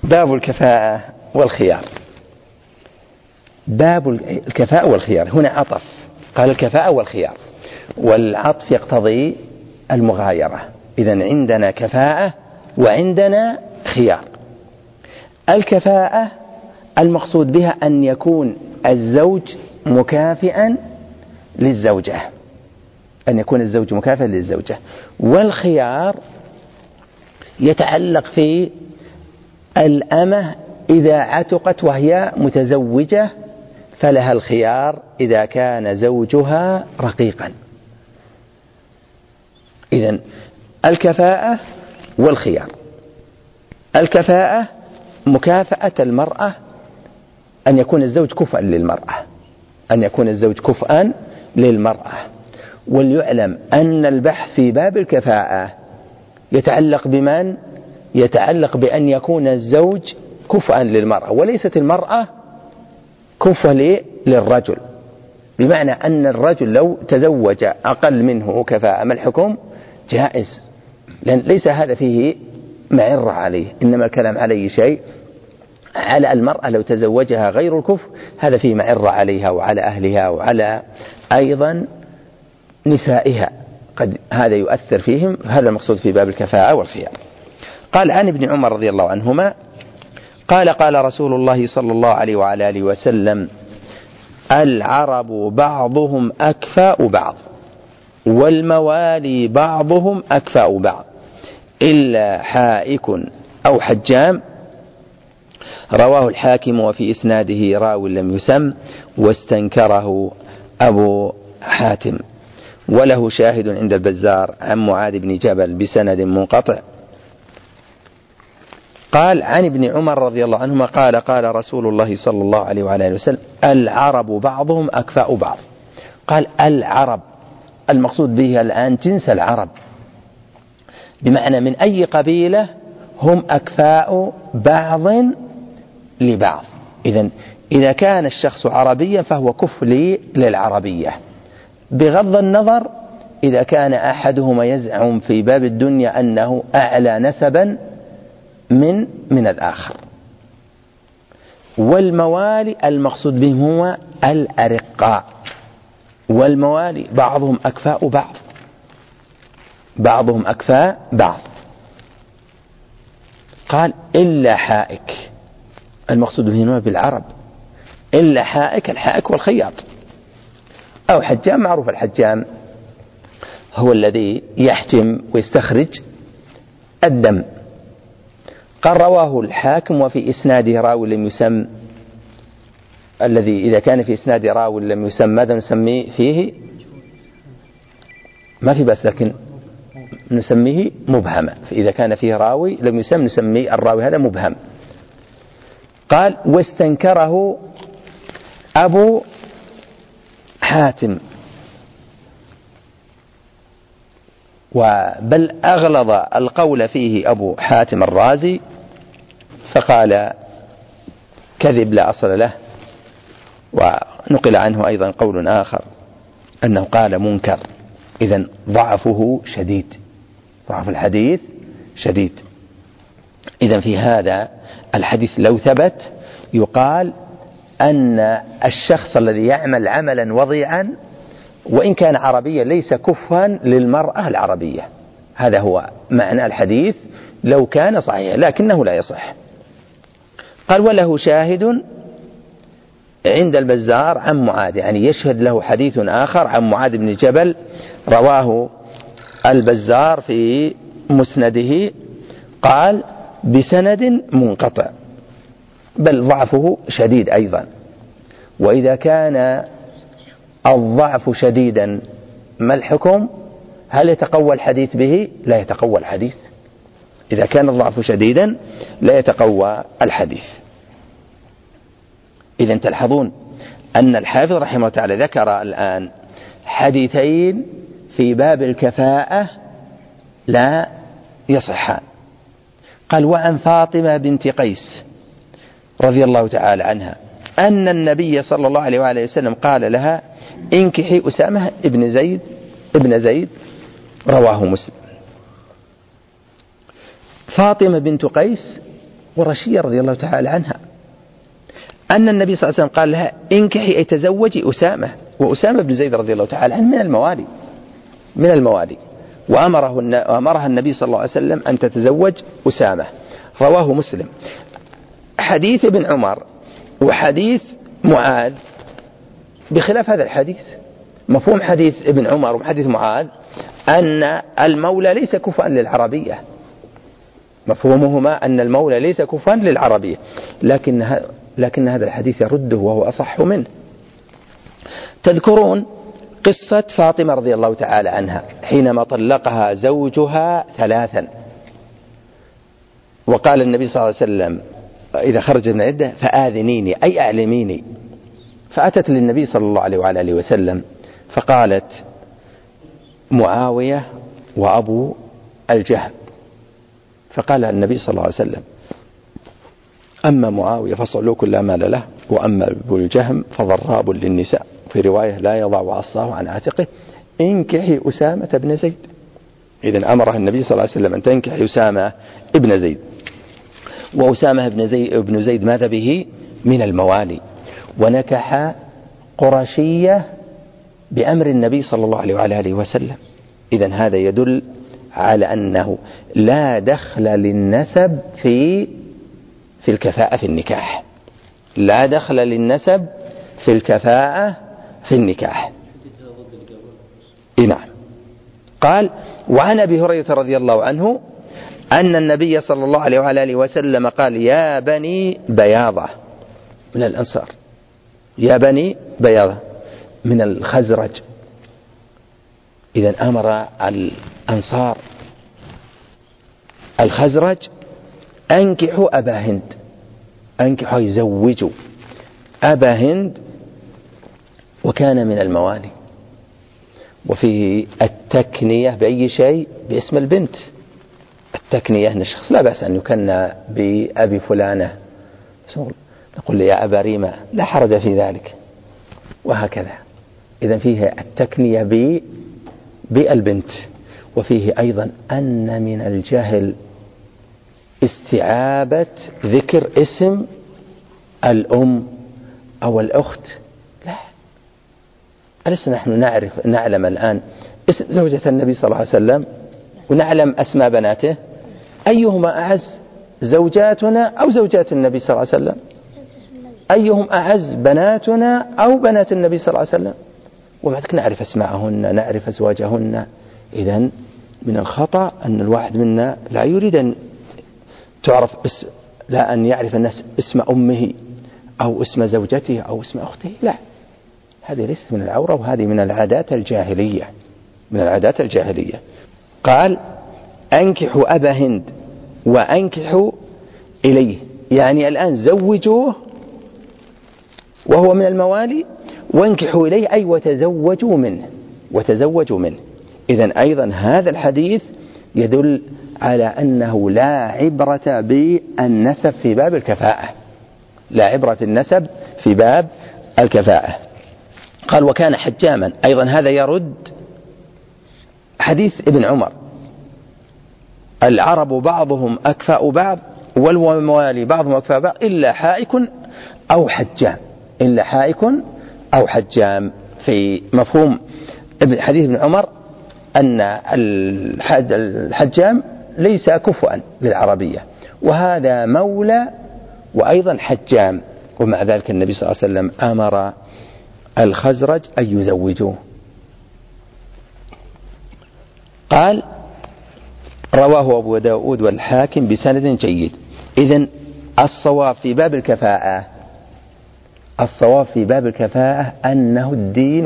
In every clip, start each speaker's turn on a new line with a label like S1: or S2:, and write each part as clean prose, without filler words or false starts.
S1: باب الكفاءة والخيار. باب الكفاءة والخيار هنا عطف، قال الكفاءة والخيار، والعطف يقتضي المغايرة. إذن عندنا كفاءة وعندنا خيار. الكفاءة المقصود بها أن يكون الزوج مكافئا للزوجة، أن يكون الزوج مكافئا للزوجة. والخيار يتعلق في الأمة إذا عتقت وهي متزوجة فلها الخيار إذا كان زوجها رقيقا. إذن الكفاءة والخيار. الكفاءة مكافأة المرأة، أن يكون الزوج كفءا للمرأة، أن يكون الزوج كفءا للمرأة. وليعلم أن البحث في باب الكفاءة يتعلق بمن؟ يتعلق بأن يكون الزوج كفءا للمرأة، وليست المرأة كفء للرجل. بمعنى أن الرجل لو تزوج أقل منه كفاءة ما الحكم؟ جائز، لأن ليس هذا فيه معرة عليه، إنما الكلام عليه شيء على المرأة لو تزوجها غير الكفء، هذا فيه معرة عليها وعلى أهلها وعلى أيضا نسائها، قد هذا يؤثر فيهم. هذا المقصود في باب الكفاءة والخيار. قال عن ابن عمر رضي الله عنهما قال قال رسول الله صلى الله عليه وعلى آله وسلم: العرب بعضهم أكفاء بعض، والموالي بعضهم أكفاء بعض، إلا حائك أو حجام. رواه الحاكم وفي إسناده راو لم يسم، واستنكره أبو حاتم، وله شاهد عند البزار عن معاذ بن جبل بسند منقطع. قال عن ابن عمر رضي الله عنهما قال قال رسول الله صلى الله عليه وعلى آله وسلم: العرب بعضهم أكفاء بعض. قال العرب، المقصود به الآن جنس العرب، بمعنى من أي قبيلة هم أكفاء بعض لبعض. إذا كان الشخص عربيا فهو كفء للعربية، بغض النظر إذا كان أحدهما يزعم في باب الدنيا أنه أعلى نسبا من الآخر. والموالي المقصود بهم هو الأرقاء، والموالي بعضهم أكفاء بعض، بعضهم أكفاء بعض. قال إلا حائك، المقصود به بالعرب إلا حائك، الحائك والخياط، أو حجام. معروف الحجام هو الذي يحجم ويستخرج الدم. قال رواه الحاكم وفي إسناده راو لم يسم. الذي إذا كان في إسناد راو لم يسم ماذا نسميه فيه؟ ما في بس، لكن نسميه مبهما. فإذا كان فيه راوي لم يسم نسميه الراوي هذا مبهم. قال واستنكره أبو حاتم، بل أغلظ القول فيه أبو حاتم الرازي فقال كذب لا أصل له. ونقل عنه أيضا قول آخر أنه قال منكر. إذن ضعفه شديد، ضعف الحديث شديد. إذن في هذا الحديث لو ثبت يقال أن الشخص الذي يعمل عملا وضيعا وإن كان عربيا ليس كفوا للمرأة العربية. هذا هو معنى الحديث لو كان صحيحا، لكنه لا يصح. قال وله شاهد عند البزار عن معاذ، يعني يشهد له حديث آخر عن معاذ بن جبل رواه البزار في مسنده. قال بسند منقطع، بل ضعفه شديد أيضا. وإذا كان الضعف شديدا ما الحكم؟ هل يتقوى الحديث به؟ لا يتقوى الحديث. إذا كان الضعف شديدا لا يتقوى الحديث. إذا تلحظون أن الحافظ رحمه الله تعالى ذكر الآن حديثين في باب الكفاءة لا يصحان. قال وعن فاطمة بنت قيس رضي الله تعالى عنها أن النبي صلى الله عليه وآله وسلم قال لها انكحي أسامة ابن زيد. رواه مسلم. فاطمة بنت قيس القرشية رضي الله تعالى عنها أن النبي صلى الله عليه وسلم قال لها انكحي أي تزوجي أسامة، وأسامة بن زيد رضي الله تعالى عنه من الموالي وأمرها النبي صلى الله عليه وسلم أن تتزوج أسامة. رواه مسلم. حديث ابن عمر وحديث معاذ بخلاف هذا الحديث. مفهوم حديث ابن عمر وحديث معاذ أن المولى ليس كفءا للعربية، مفهومهما أن المولى ليس كفءا للعربية، لكن هذا الحديث يرده وهو أصح منه. تذكرون قصة فاطمة رضي الله تعالى عنها حينما طلقها زوجها 3، وقال النبي صلى الله عليه وسلم إذا خرج من العدة فآذنيني أي أعلميني، فأتت للنبي صلى الله عليه وعلى آله وسلم فقالت معاوية وأبو الجهم، فقال النبي صلى الله عليه وسلم أما معاوية فصعلوك لا مال له، وأما أبو الجهم فضراب للنساء، في رواية لا يضع عصاه عن عاتقه، انكحي أسامة بن زيد. إذن أمرها النبي صلى الله عليه وسلم أن تنكحي أسامة ابن زيد، وأسامة ابن زيد ماذا به من الموالي، ونكح قرشية بأمر النبي صلى الله عليه وعلى آله وسلم. إذن هذا يدل على أنه لا دخل للنسب في الكفاءة في النكاح، لا دخل للنسب في الكفاءة في النكاح. نعم. قال وعن أبي هريرة رضي الله عنه أن النبي صلى الله عليه وعلى آله وسلم قال يا بني بياضة من الأنصار، يا بني بياضة من الخزرج. إذن أمر الأنصار الخزرج أنكحوا أبا هند، أنكحوا يزوجوا أبا هند، وكان من الموالي. وفيه التكنية بأي شيء باسم البنت، التكنية أن الشخص لا بأس أن يكنى بأبي فلانة، نقول يا أبا ريمة لا حرج في ذلك، وهكذا. إذن فيه التكنية بالبنت. وفيه أيضا أن من الجهل استعابة ذكر اسم الأم أو الأخت. لا، ألسنا نحن نعلم الآن اسم زوجة النبي صلى الله عليه وسلم ونعلم أسماء بناته، أيهما أعز، زوجاتنا أو زوجات النبي صلى الله عليه وسلم؟ أيهم أعز، بناتنا أو بنات النبي صلى الله عليه وسلم؟ وبعدك نعرف أسماءهن، نعرف أزواجهن. إذن من الخطأ أن الواحد منا لا يريد أن تعرف لا أن يعرف الناس اسم أمه أو اسم زوجته أو اسم أخته. لا، هذه ليست من العورة، وهذه من العادات الجاهلية، من العادات الجاهلية. قال أنكحوا أبا هند وأنكحوا إليه، يعني الآن زوجوه وهو من الموالي، وانكحوا إليه أي وتزوجوا منه. إذن أيضا هذا الحديث يدل على أنه لا عبرة بالنسب في باب الكفاءة، لا عبرة النسب في باب الكفاءة. قال وكان حجاما، أيضا هذا يرد حديث ابن عمر العرب بعضهم أكفاء بعض والموالي بعضهم أكفاء بعض إلا حائك أو حجام، في مفهوم حديث ابن عمر أن الحجام ليس كفؤا للعربية، وهذا مولى وأيضا حجام. ومع ذلك النبي صلى الله عليه وسلم أمر الخزرج أن يزوجوه. قال رواه أبو داود والحاكم بسند جيد. إذن الصواب في باب الكفاءة أنه الدين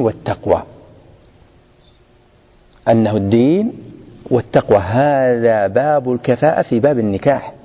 S1: والتقوى، هذا باب الكفاءة في باب النكاح.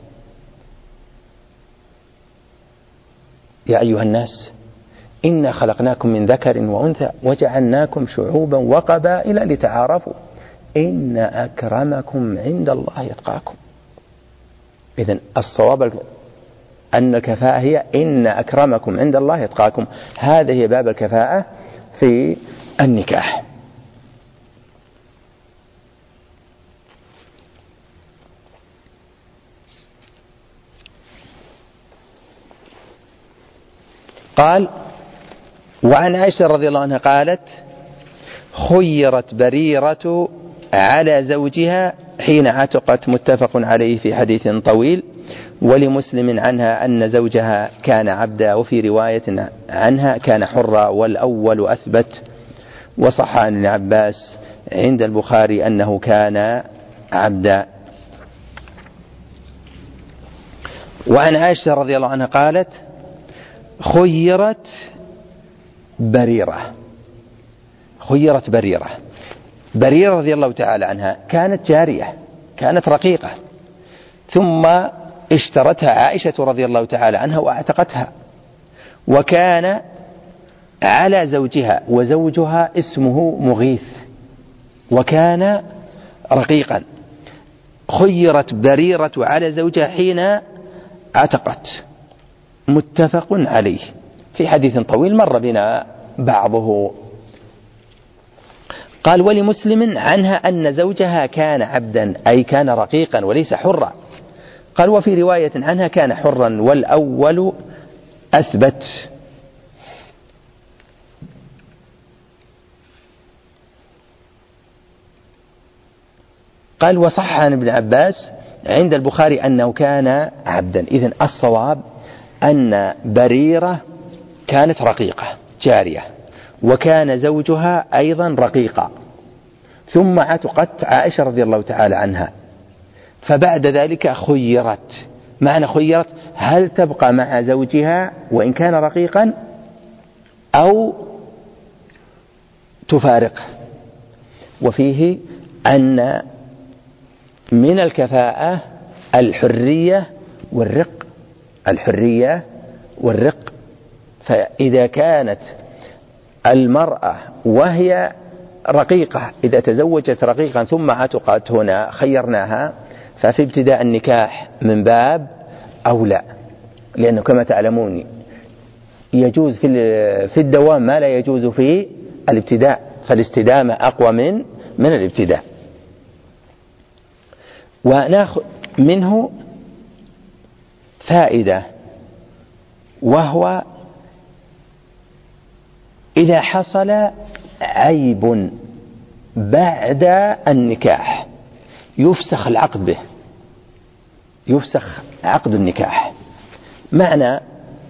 S1: يا أيها الناس إنا خلقناكم من ذكر وأنثى وجعلناكم شعوبا وقبائل لتعارفوا إن أكرمكم عند الله يتقاكم. إذن الصواب أن الكفاءة هي إن أكرمكم عند الله يتقاكم، هذا هي باب الكفاءة في النكاح. قال: وعن عائشة رضي الله عنها قالت: خيرت بريرة على زوجها حين عتقت، متفق عليه في حديث طويل. ولمسلم عنها أن زوجها كان عبدا، وفي رواية عنها كان حرا، والأول أثبت. وصح عن ابن عباس عند البخاري أنه كان عبدا. وعن عائشة رضي الله عنها قالت: خيرت بريرة. بريرة رضي الله تعالى عنها كانت جارية، كانت رقيقة، ثم اشترتها عائشة رضي الله تعالى عنها وأعتقتها، وكان على زوجها، وزوجها اسمه مغيث، وكان رقيقا. خيرت بريرة على زوجها حين عتقت، متفق عليه في حديث طويل مر بنا بعضه. قال: ولمسلم عنها أن زوجها كان عبدا، أي كان رقيقا وليس حرا. قال: وفي رواية عنها كان حرا، والأول أثبت. قال: وصح عن ابن عباس عند البخاري أنه كان عبدا. إذن الصواب أن بريرة كانت رقيقة جارية، وكان زوجها أيضا رقيقا، ثم عتقت عائشة رضي الله تعالى عنها، فبعد ذلك خيرت. معنى خيرت: هل تبقى مع زوجها وإن كان رقيقا أو تفارقه. وفيه أن من الكفاءة الحرية والرق. فإذا كانت المرأة وهي رقيقة، إذا تزوجت رقيقا ثم عتقت، هنا خيرناها، ففي ابتداء النكاح من باب أولى، لأنه كما تعلمون يجوز في الدوام ما لا يجوز في الابتداء، فالاستدامة أقوى من الابتداء. ونأخذ منه فائدة، وهو إذا حصل عيب بعد النكاح يفسخ العقد به، يفسخ عقد النكاح. معنى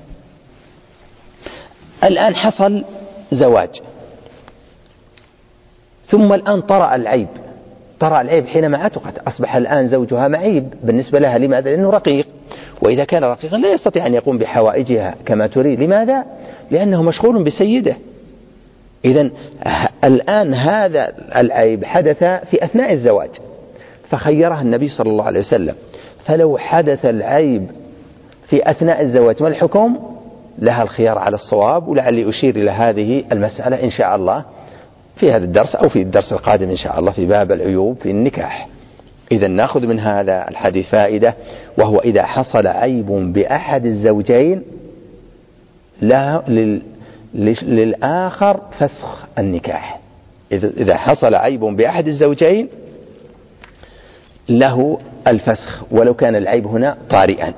S1: الآن حصل زواج، ثم الآن طرأ العيب حينما عتقت، أصبح الآن زوجها معيب بالنسبة لها. لماذا؟ لأنه رقيق، وإذا كان رقيقا لا يستطيع أن يقوم بحوائجها كما تريد. لماذا؟ لأنه مشغول بسيده. إذن الآن هذا العيب حدث في أثناء الزواج، فخيرها النبي صلى الله عليه وسلم. فلو حدث العيب في أثناء الزواج ما الحكم؟ لها الخيار على الصواب. ولعلي أشير إلى هذه المسألة إن شاء الله في هذا الدرس أو في الدرس القادم إن شاء الله في باب العيوب في النكاح. إذا نأخذ من هذا الحديث فائدة، وهو إذا حصل عيب بأحد الزوجين للآخر فسخ النكاح. إذا حصل عيب بأحد الزوجين له الفسخ، ولو كان العيب هنا طارئا.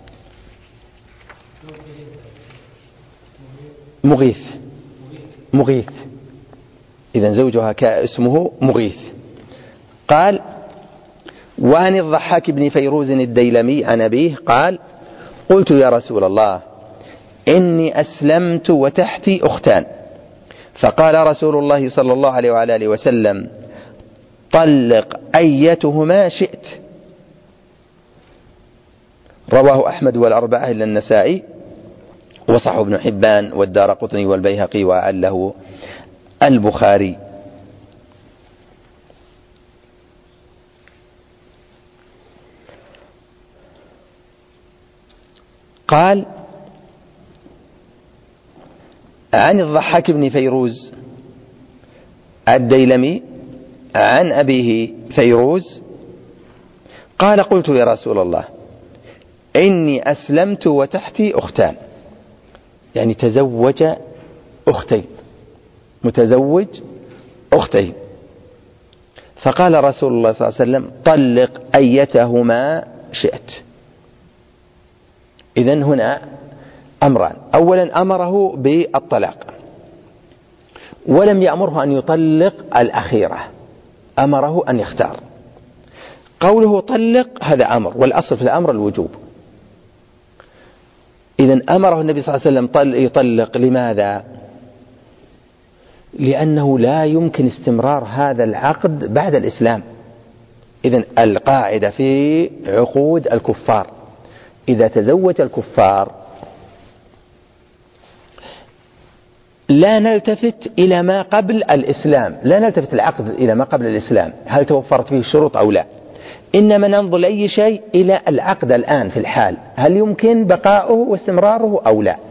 S1: مغيث. إذن زوجها اسمه مغيث. قال: وعن الضحاك بن فيروز الديلمي عن أبيه قال: قلت يا رسول الله إني أسلمت وتحتي أختان، فقال رسول الله صلى الله عليه وعلى آله وسلم: طلق أيتهما شئت. رواه أحمد والأربعة إلا النسائي، وصححه ابن حبان والدارقطني والبيهقي وأعله البخاري. قال: عن الضحاك بن فيروز الديلمي عن أبيه فيروز قال: قلت يا رسول الله إني أسلمت وتحتي أختان، يعني تزوج أختين، متزوج أختين. فقال رسول الله صلى الله عليه وسلم: طلق أيتهما شئت. إذن هنا أمران: أولا أمره بالطلاق ولم يأمره أن يطلق الأخيرة، أمره أن يختار. قوله طلق هذا أمر، والأصل في الأمر الوجوب. إذن أمره النبي صلى الله عليه وسلم يطلق. لماذا؟ لأنه لا يمكن استمرار هذا العقد بعد الإسلام. إذن القاعدة في عقود الكفار: إذا تزوج الكفار لا نلتفت إلى ما قبل الإسلام، لا نلتفت العقد إلى ما قبل الإسلام هل توفرت فيه الشروط أو لا، إنما ننظر لأي شيء إلى العقد الآن في الحال، هل يمكن بقاؤه واستمراره أو لا.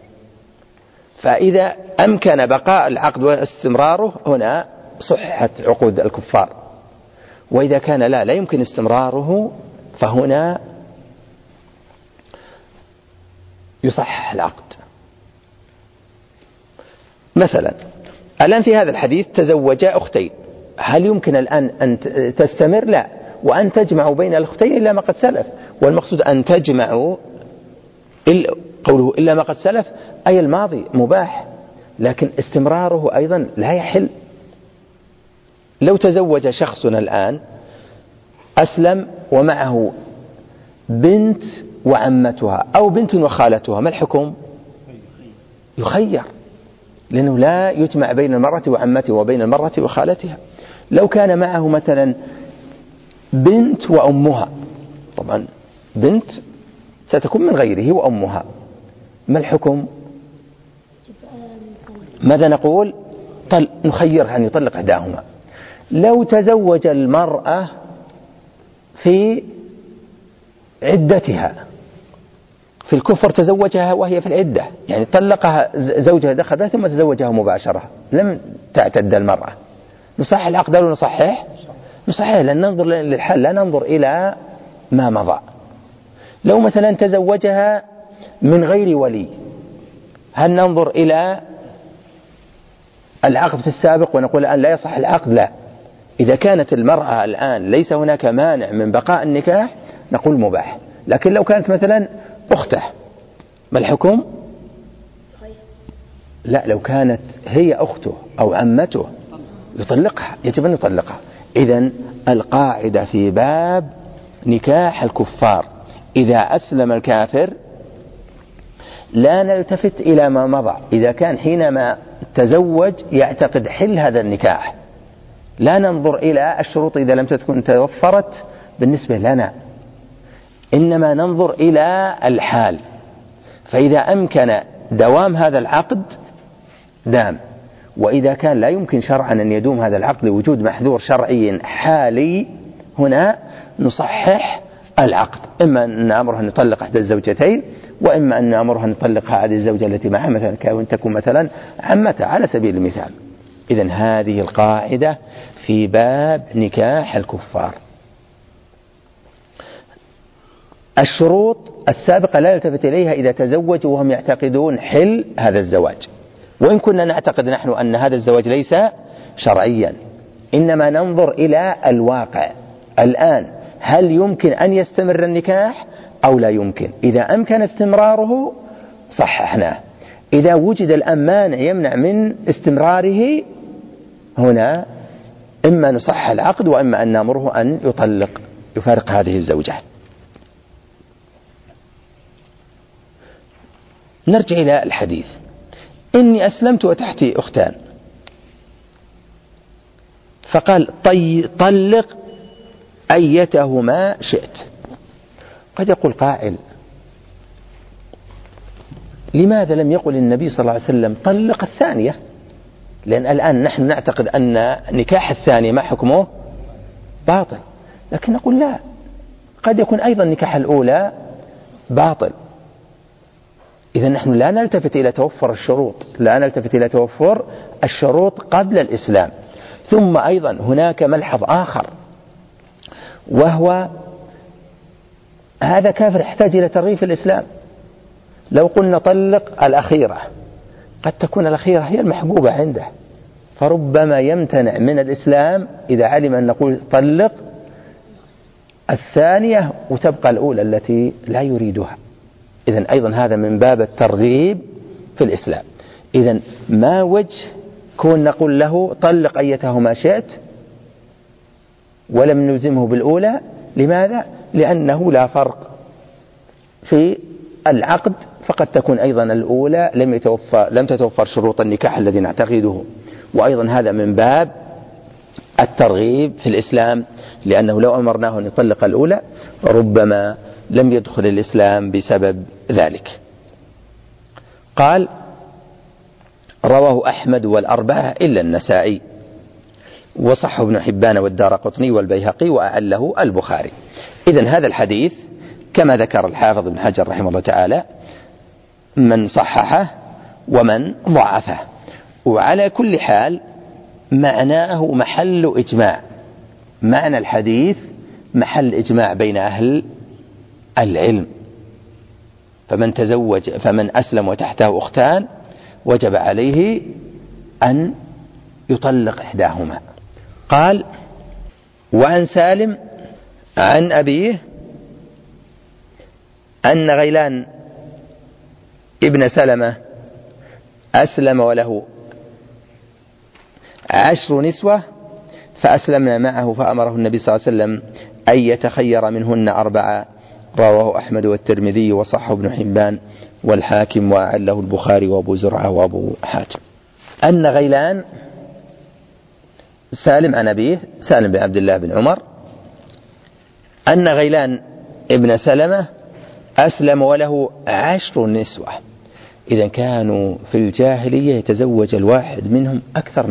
S1: فإذا أمكن بقاء العقد واستمراره هنا صحت عقود الكفار، وإذا كان لا يمكن استمراره فهنا يصحح العقد. مثلا الآن في هذا الحديث تزوجا أختين، هل يمكن الآن أن تستمر؟ لا، وأن تجمعوا بين الأختين إلا ما قد سلف، والمقصود أن تجمعوا قوله إلا ما قد سلف أي الماضي مباح، لكن استمراره أيضا لا يحل. لو تزوج شخصنا الآن أسلم ومعه بنت وعمتها أو بنت وخالتها، ما الحكم؟ يخير، لأنه لا يجمع بين المرأة وعمتها وبين المرأة وخالتها. لو كان معه مثلا بنت وأمها، طبعا بنت ستكون من غيره وأمها، ما الحكم؟ ماذا نقول؟ نخيرها أن يطلق إحداهما. لو تزوج المرأة في عدتها، في الكفر تزوجها وهي في العدة، يعني طلقها زوجها دخل ثم تزوجها مباشرة، لم تعتد المرأة، نصحح العقد ولا نصحح؟ نصحح، لأن ننظر للحل لا ننظر إلى ما مضى. لو مثلا تزوجها من غير ولي، هل ننظر إلى العقد في السابق ونقول الآن لا يصح العقد؟ لا. إذا كانت المرأة الآن ليس هناك مانع من بقاء النكاح نقول مباح، لكن لو كانت مثلا أخته ما الحكم؟ لا، لو كانت هي أخته أو عمته يطلقها، يجب أن يطلقها. إذن القاعدة في باب نكاح الكفار: إذا أسلم الكافر لا نلتفت إلى ما مضى، إذا كان حينما تزوج يعتقد حل هذا النكاح لا ننظر إلى الشروط إذا لم تكن توفرت بالنسبة لنا، إنما ننظر إلى الحال. فإذا أمكن دوام هذا العقد دام، وإذا كان لا يمكن شرعا أن يدوم هذا العقد لوجود محذور شرعي حالي هنا نصحح العقد، إما أن نأمرها أن نطلق إحدى الزوجتين، وإما أن نأمرها أن نطلق هذه الزوجة التي معها مثلا كون تكون مثلا عمتها على سبيل المثال. إذن هذه القاعدة في باب نكاح الكفار. الشروط السابقة لا يلتفت إليها إذا تزوجوا وهم يعتقدون حل هذا الزواج، وإن كنا نعتقد نحن أن هذا الزواج ليس شرعيا، إنما ننظر إلى الواقع الآن، هل يمكن أن يستمر النكاح أو لا يمكن؟ إذا أمكن استمراره صححناه، إذا وجد الآن مانع يمنع من استمراره هنا إما نصحح العقد وإما أن نأمره أن يطلق يفارق هذه الزوجة. نرجع إلى الحديث: إني أسلمت وتحتي أختان، فقال طلق أيتهما شئت. قد يقول قائل: لماذا لم يقل النبي صلى الله عليه وسلم طلق الثانية؟ لأن الآن نحن نعتقد أن نكاح الثانية ما حكمه باطل، لكن نقول لا، قد يكون أيضا نكاح الأولى باطل. إذا نحن لا نلتفت إلى توفر الشروط، لا نلتفت إلى توفر الشروط قبل الإسلام. ثم أيضا هناك ملحظ آخر، وهو هذا كافر يحتاج إلى ترغيب في الإسلام. لو قلنا طلق الأخيرة قد تكون الأخيرة هي المحبوبة عنده، فربما يمتنع من الإسلام إذا علم أن نقول طلق الثانية وتبقى الأولى التي لا يريدها. إذن أيضا هذا من باب الترغيب في الإسلام. إذن ما وجه كون نقول له طلق أيتهما شئت ولم نلزمه بالأولى؟ لماذا؟ لأنه لا فرق في العقد، فقد تكون أيضا الأولى لم تتوفر شروط النكاح الذي نعتقده. وأيضا هذا من باب الترغيب في الإسلام، لأنه لو أمرناه أن يطلق الأولى ربما لم يدخل الإسلام بسبب ذلك. قال: رواه أحمد والأربعة إلا النسائي، وصحه ابن حبان والدارقطني والبيهقي وأعله البخاري. إذن هذا الحديث كما ذكر الحافظ ابن حجر رحمه الله تعالى من صححه ومن ضعفه، وعلى كل حال معناه محل إجماع. معنى الحديث محل إجماع بين أهل العلم، فمن أسلم وتحته أختان وجب عليه أن يطلق إحداهما. قال: وعن سالم عن أبيه أن غيلان ابن سلمة أسلم وله 10 نسوة فأسلمنا معه، فأمره النبي صلى الله عليه وسلم أن يتخير منهن 4. رواه أحمد والترمذي وصحه ابن حبان والحاكم وأعله البخاري وأبو زرعة وأبو حاتم. أن غيلان، سالم عن أبيه سالم بن عبد الله بن عمر، أن غيلان ابن سلمة أسلم وله 10 نسوة. إذا كانوا في الجاهلية يتزوج الواحد منهم أكثر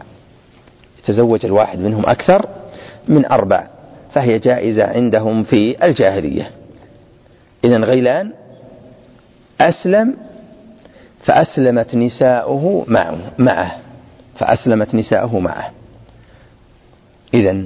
S1: من 4، فهي جائزة عندهم في الجاهلية. إذا غيلان أسلم فأسلمت نساؤه معه. إذن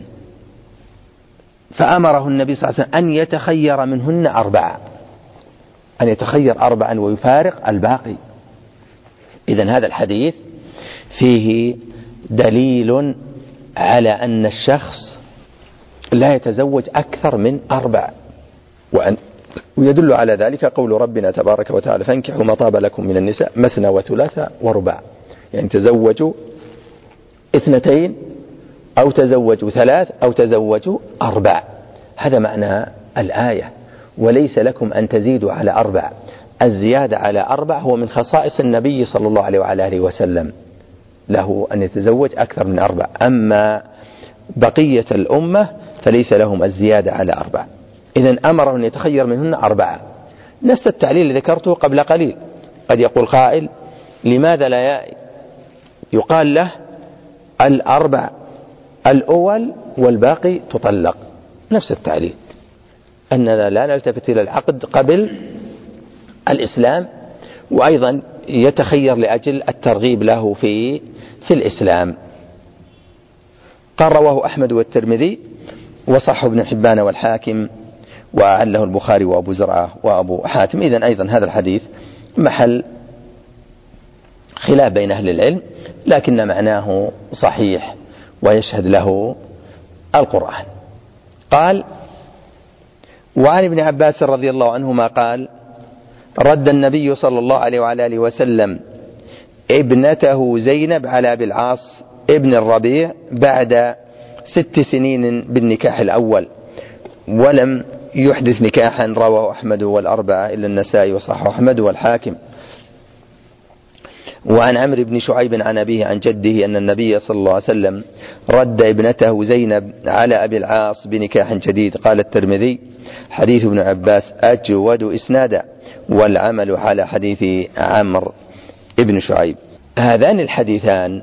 S1: فأمره النبي صلى الله عليه وسلم أن يتخير منهن 4، أن يتخير 4 ويفارق الباقي. إذن هذا الحديث فيه دليل على أن الشخص لا يتزوج أكثر من 4، ويدل على ذلك قول ربنا تبارك وتعالى: فانكحوا ما طاب لكم من النساء مثنى وثلاث ورباع. يعني تزوجوا 2 أو تزوجوا 3 أو تزوجوا 4. هذا معنى الآية: وليس لكم أن تزيدوا على 4. الزيادة على 4 هو من خصائص النبي صلى الله عليه وعلى آله وسلم، له أن يتزوج أكثر من 4. أما بقية الأمة فليس لهم الزيادة على 4. إذن أمره أن يتخير منهن 4. نفس التعليل الذي ذكرته قبل قليل. قد يقول قائل: لماذا لا يقال له 4 الأول والباقي تطلق؟ نفس التعليل، أننا لا نلتفت إلى العقد قبل الإسلام، وأيضا يتخير لأجل الترغيب له في الإسلام. قال: رواه أحمد والترمذي وصحه ابن حبان والحاكم وأعله البخاري وأبو زرعة وأبو حاتم. إذن أيضا هذا الحديث محل خلاف بين أهل العلم، لكن معناه صحيح ويشهد له القرآن. قال: وعن ابن عباس رضي الله عنهما قال: رد النبي صلى الله عليه وعلى آله وسلم ابنته زينب على أبي العاص ابن الربيع بعد 6 سنين بالنكاح الأول، ولم يحدث نكاحا. رواه أحمد والأربعة إلا النسائي وصححه أحمد والحاكم. وعن عمرو بن شعيب عن أبيه عن جده أن النبي صلى الله عليه وسلم رد ابنته زينب على أبي العاص بنكاح جديد. قال الترمذي: حديث ابن عباس أجود إسنادا، والعمل على حديث عمرو بن شعيب. هذان الحديثان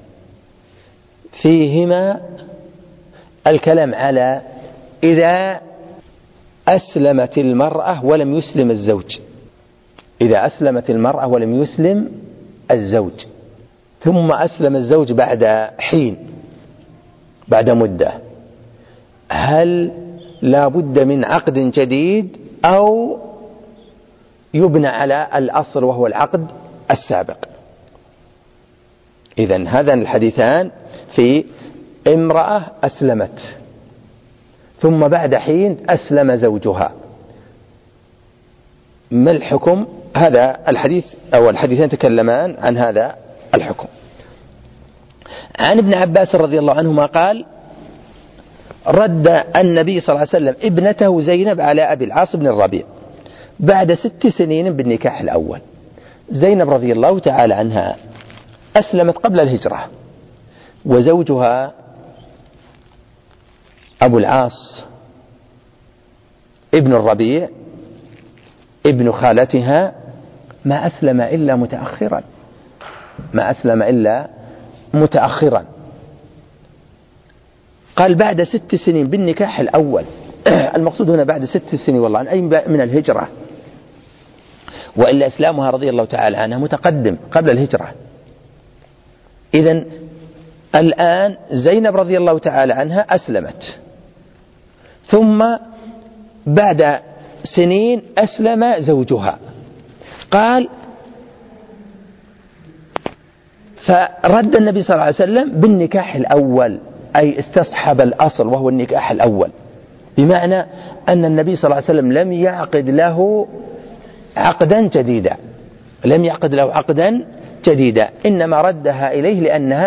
S1: فيهما الكلام على إذا أسلمت المرأة ولم يسلم الزوج، إذا أسلمت المرأة ولم يسلم الزوج ثم أسلم الزوج بعد حين، بعد مدة، هل لا بد من عقد جديد أو يبنى على الأصل وهو العقد السابق؟ إذن هذان الحديثان في امرأة أسلمت ثم بعد حين أسلم زوجها، ما الحكم؟ هذا الحديث أو الحديثين تكلمان عن هذا الحكم. عن ابن عباس رضي الله عنهما قال: رد النبي صلى الله عليه وسلم ابنته زينب على أبي العاص بن الربيع بعد 6 سنين بالنكاح الأول. زينب رضي الله تعالى عنها أسلمت قبل الهجرة، وزوجها أبو العاص ابن الربيع ابن خالتها ما أسلم إلا متأخرا، ما أسلم إلا متأخرا. قال بعد 6 سنين بالنكاح الأول. المقصود هنا بعد 6 سنين والله أي من الهجرة، وإلا إسلامها رضي الله تعالى عنها متقدم قبل الهجرة. إذن الآن زينب رضي الله تعالى عنها أسلمت، ثم بعد سنين أسلم زوجها. قال: فرد النبي صلى الله عليه وسلم بالنكاح الأول، أي استصحب الأصل وهو النكاح الأول، بمعنى أن النبي صلى الله عليه وسلم لم يعقد له عقدا جديدا، لم يعقد له عقدا جديدا، إنما ردها إليه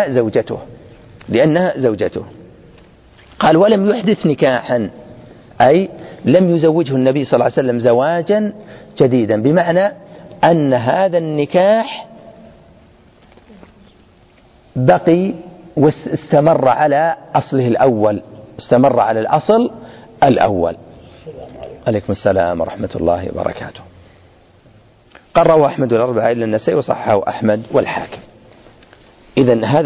S1: لأنها زوجته. قال: ولم يحدث نكاحا، أي لم يزوجه النبي صلى الله عليه وسلم زواجا جديدا، بمعنى أن هذا النكاح بقي واستمر على أصله الأول، استمر على الأصل الأول. عليكم السلام ورحمة الله وبركاته. قال: رواه أحمد والأربعة إلا النسائي وصححه أحمد والحاكم. إذن هذا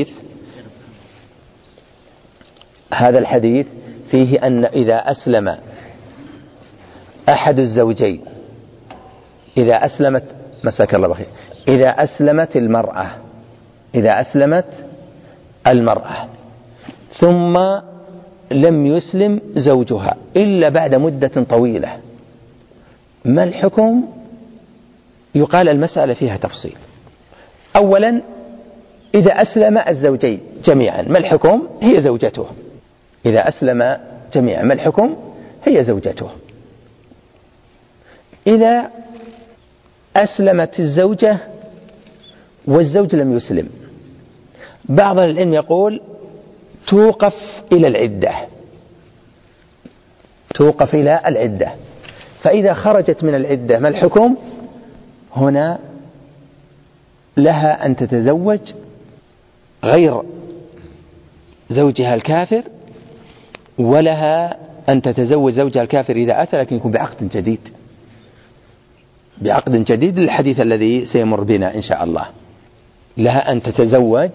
S1: الحديث فيه أن إذا أسلم أحد الزوجين، إذا أسلمت مساك الله بخير، إذا أسلمت المرأة ثم لم يسلم زوجها إلا بعد مدة طويلة، ما الحكم؟ يقال المسألة فيها تفصيل. أولا، إذا أسلم الزوجين جميعا ما الحكم؟ هي زوجته. إذا أسلم جميعا ما الحكم؟ هي زوجته. إذا أسلمت الزوجة والزوج لم يسلم، بعض العلم يقول توقف إلى العدة، فإذا خرجت من العدة ما الحكم؟ هنا لها أن تتزوج غير زوجها الكافر، ولها أن تتزوج زوجها الكافر إذا أتى، لكن يكون بعقد جديد للحديث الذي سيمر بنا إن شاء الله. لها أن تتزوج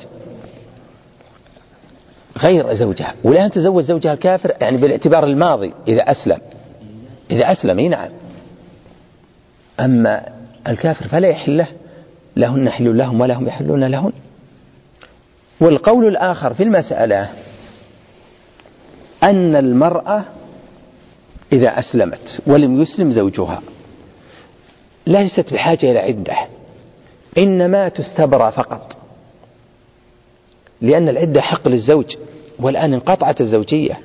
S1: غير زوجها، ولها أن تتزوج زوجها الكافر، يعني بالاعتبار الماضي إذا أسلم نعم. أما الكافر فلا يحل له، لهن حل لهم ولهم يحلون لهن. والقول الآخر في المسألة أن المرأة إذا أسلمت ولم يسلم زوجها ليست بحاجة إلى عدة، إنما تستبرأ فقط، لأن العدة حق للزوج، والآن انقطعت الزوجية،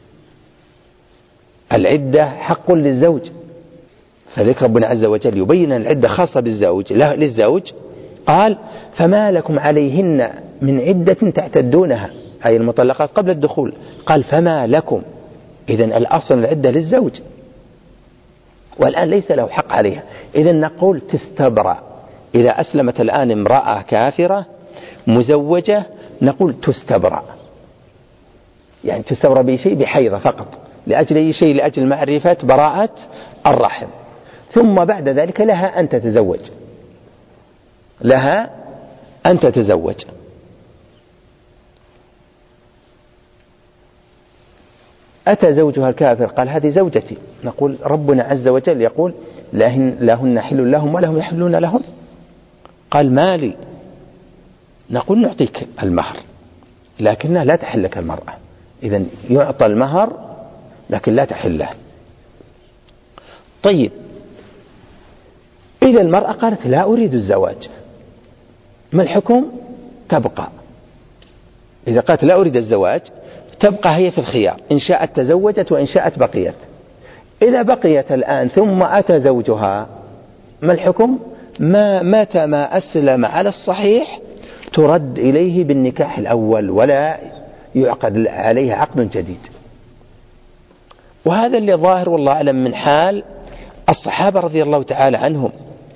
S1: العدة حق للزوج. فذلك ربنا عز وجل يبين أن العدة خاصة للزوج. قال: فما لكم عليهن من عدة تعتدونها، أي المطلقات قبل الدخول. قال: فما لكم، إذن الأصل العدة للزوج، والآن ليس له حق عليها. إذن نقول تستبرأ. إذا أسلمت الآن امرأة كافرة مزوجة نقول تستبرأ، يعني تستبرأ بشيء بحيضة فقط، لأجل أي شيء؟ لأجل معرفة براءة الرحم. ثم بعد ذلك لها أن تتزوج. أتى زوجها الكافر قال: هذه زوجتي. نقول ربنا عز وجل يقول: لهن حل لهم ولهم يحلون لهن. قال: مالي. نقول: نعطيك المهر لكنها لا تحل لك المرأة. إذن يعطى المهر لكن لا تحل له. طيب، إذا المرأة قالت: لا أريد الزواج، ما الحكم؟ تبقى. إذا قالت لا أريد الزواج تبقى هي في الخيار، إن شاءت تزوجت وإن شاءت بقيت. إذا بقيت الآن ثم أتى زوجها ما الحكم؟ متى ما أسلم على الصحيح ترد إليه بالنكاح الأول ولا يعقد عليه عقد جديد. وهذا اللي ظاهر والله أعلم من حال الصحابة رضي الله تعالى عنهم.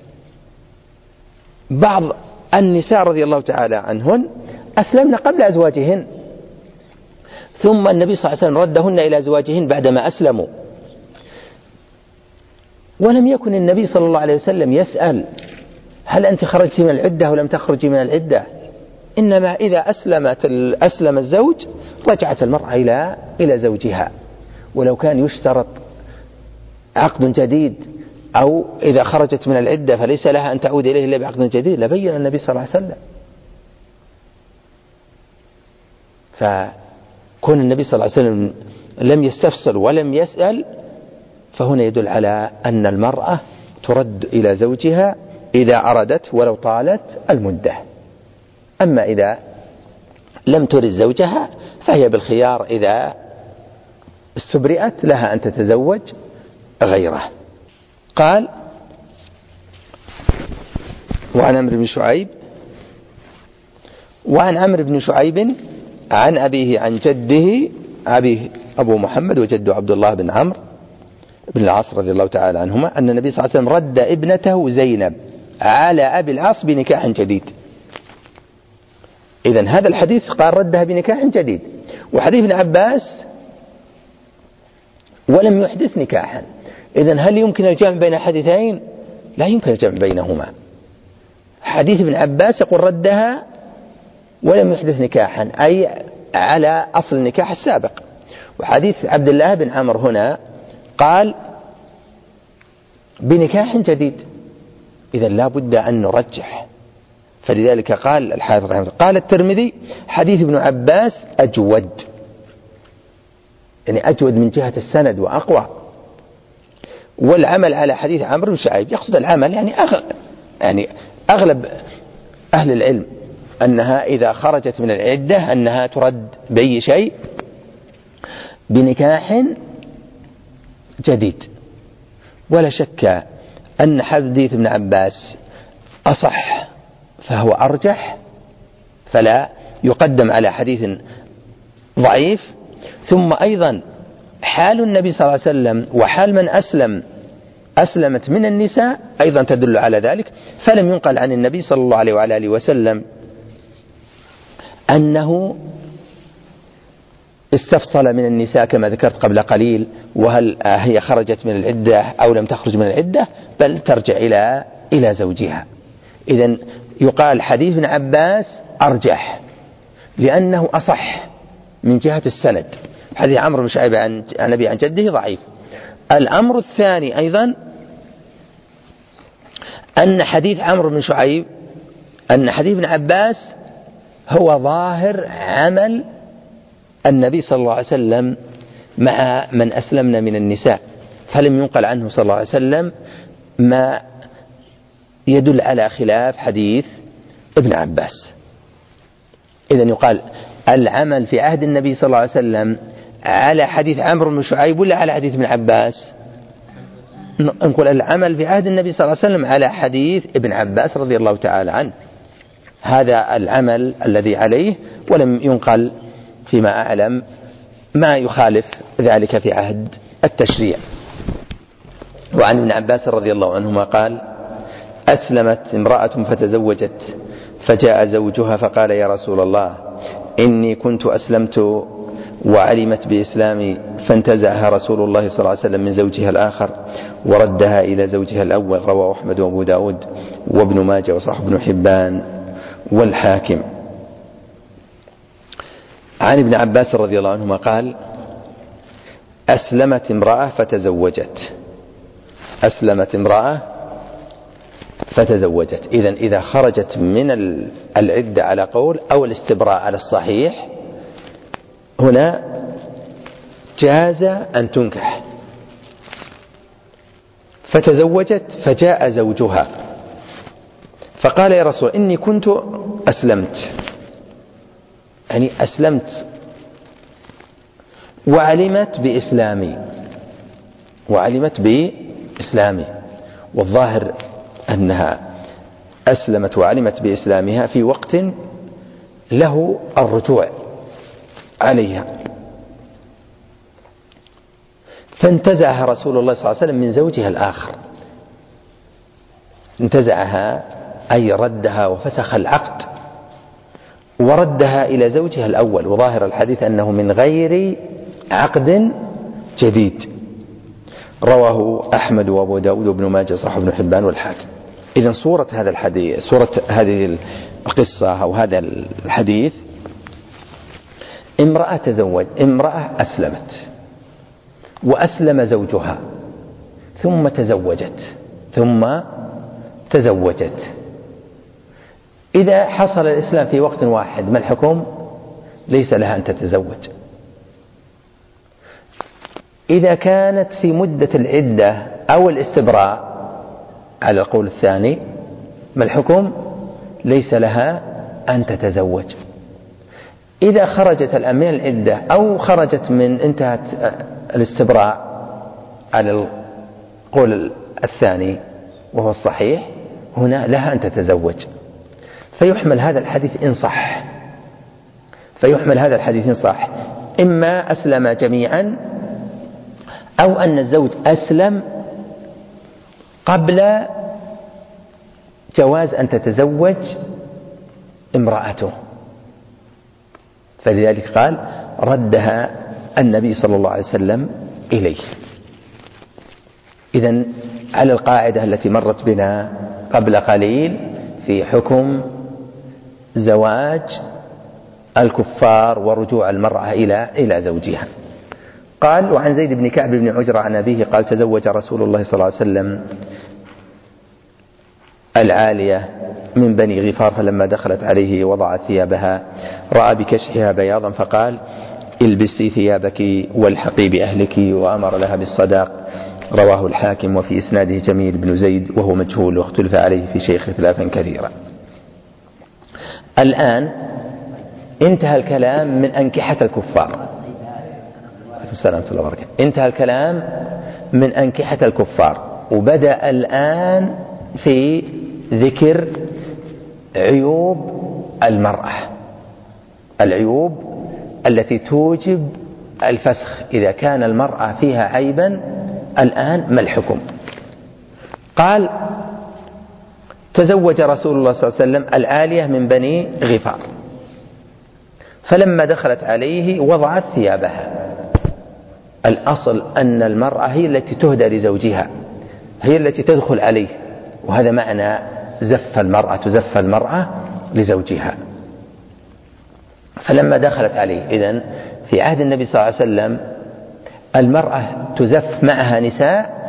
S1: بعض النساء رضي الله تعالى عنهن أسلمن قبل أزواجهن، ثم النبي صلى الله عليه وسلم ردهن إلى أزواجهن بعدما أسلموا، ولم يكن النبي صلى الله عليه وسلم يسأل هل أنت خرجت من العدة أو لم تخرجي من العدة، إنما إذا أسلم الزوج رجعت المرأة إلى زوجها، ولو كان يشترط عقد جديد أو إذا خرجت من العدة فليس لها أن تعود إليه إلا بعقد جديد لبين النبي صلى الله عليه وسلم. فكون النبي صلى الله عليه وسلم لم يستفصل ولم يسأل فهنا يدل على أن المرأة ترد إلى زوجها إذا أرادت ولو طالت المدة. أما إذا لم ترد زوجها فهي بالخيار، إذا استبرئت لها أن تتزوج غيره. قال: وعن عمرو بن شعيب عن أبيه عن جده أبيه أبو محمد وجده عبد الله بن عمرو بن العاص رضي الله تعالى عنهما أن النبي صلى الله عليه وسلم رد ابنته زينب على أبي العاص بنكاح جديد. إذن هذا الحديث قال ردها بنكاح جديد، وحديث ابن عباس ولم يحدث نكاحا. إذن هل يمكن الجمع بين الحديثين؟ لا يمكن الجمع بينهما. حديث ابن عباس يقول ردها ولم يحدث نكاحا، أي على أصل النكاح السابق، وحديث عبد الله بن عمرو هنا قال بنكاح جديد. إذن لا بد أن نرجح، فلذلك قال الحافظ رحمه الله قال الترمذي حديث ابن عباس أجود، يعني أجود من جهة السند وأقوى، والعمل على حديث عمرو بن شعيب يقصد العمل يعني أغلب أهل العلم أنها إذا خرجت من العدة أنها ترد بأي شيء بنكاح جديد. ولا شك أن حديث ابن عباس أصح فهو أرجح، فلا يقدم على حديث ضعيف. ثم أيضا حال النبي صلى الله عليه وسلم وحال من أسلمت من النساء أيضا تدل على ذلك، فلم ينقل عن النبي صلى الله عليه وعلى آله وسلم أنه استفصل من النساء كما ذكرت قبل قليل وهل هي خرجت من العدة أو لم تخرج من العدة، بل ترجع إلى زوجها. إذن يقال حديث ابن عباس أرجح لأنه أصح من جهة السند. حديث عمرو بن شعيب عن أبي عن جده ضعيف. الأمر الثاني أيضا أن حديث عمرو بن شعيب أن حديث ابن عباس هو ظاهر عمل النبي صلى الله عليه وسلم مع من أسلمنا من النساء، فلم ينقل عنه صلى الله عليه وسلم ما يدل على خلاف حديث ابن عباس. إذن يقال العمل في عهد النبي صلى الله عليه وسلم على حديث عمرو بن شعيب ولا على حديث ابن عباس؟ نقول العمل في عهد النبي صلى الله عليه وسلم على حديث ابن عباس رضي الله تعالى عنه، هذا العمل الذي عليه، ولم ينقل فيما أعلم ما يخالف ذلك في عهد التشريع. وعن ابن عباس رضي الله عنهما قال: أسلمت امرأة فتزوجت فجاء زوجها فقال: يا رسول الله إني كنت أسلمت وعلمت بإسلامي، فانتزعها رسول الله صلى الله عليه وسلم من زوجها الآخر وردها إلى زوجها الأول. رواه أحمد وأبو داود وابن ماجه وصححه ابن حبان والحاكم. عن ابن عباس رضي الله عنهما قال: أسلمت امرأة فتزوجت. أسلمت امرأة فتزوجت. إذن إذا خرجت من العدة على قول أو الاستبراء على الصحيح هنا جاز أن تنكح. فتزوجت فجاء زوجها فقال: يا رسول إني كنت أسلمت، يعني أسلمت وعلمت بإسلامي، والظاهر أنها أسلمت وعلمت بإسلامها في وقت له الرجوع عليها، فانتزعها رسول الله صلى الله عليه وسلم من زوجها الآخر. انتزعها أي ردها وفسخ العقد وردها إلى زوجها الأول، وظاهر الحديث أنه من غير عقد جديد. رواه أحمد وأبو داود وابن ماجه صحيح ابن حبان والحاكم. إذن صورة هذا الحديث، صورة هذه القصة أو هذا الحديث، امرأة أسلمت وأسلم زوجها ثم تزوجت. إذا حصل الإسلام في وقت واحد ما الحكم؟ ليس لها أن تتزوج. إذا كانت في مدة العدة أو الاستبراء على القول الثاني ما الحكم؟ ليس لها أن تتزوج. إذا خرجت الآن من العدة أو خرجت من انتهت الاستبراء على القول الثاني وهو الصحيح، هنا لها أن تتزوج. فيحمل هذا الحديث إن صح إما أسلم جميعا أو أن الزوج أسلم قبل جواز أن تتزوج امرأته، فلذلك قال ردها النبي صلى الله عليه وسلم إليه. إذن على القاعدة التي مرت بنا قبل قليل في حكم زواج الكفار ورجوع المرأة إلى زوجها. قال: وعن زيد بن كعب بن عجرة عن أبيه قال: تزوج رسول الله صلى الله عليه وسلم العالية من بني غفار، فلما دخلت عليه وضعت ثيابها رأى بكشحها بياضا فقال: البسي ثيابك والحقي بأهلك، وأمر لها بالصداق. رواه الحاكم. وفي إسناده جميل بن زيد وهو مجهول، واختلف عليه في شيخ اختلافا كثيرا. الآن انتهى الكلام من أنكحة الكفار. انتهى الكلام من أنكحة الكفار، وبدأ الآن في ذكر عيوب المرأة، العيوب التي توجب الفسخ. إذا كان المرأة فيها عيبا الآن ما الحكم؟ قال: تزوج رسول الله صلى الله عليه وسلم العالية من بني غفار، فلما دخلت عليه وضعت ثيابها. الأصل أن المرأة هي التي تهدى لزوجها، هي التي تدخل عليه، وهذا معنى تزف المرأة لزوجها. فلما دخلت عليه، إذن في عهد النبي صلى الله عليه وسلم المرأة تزف معها نساء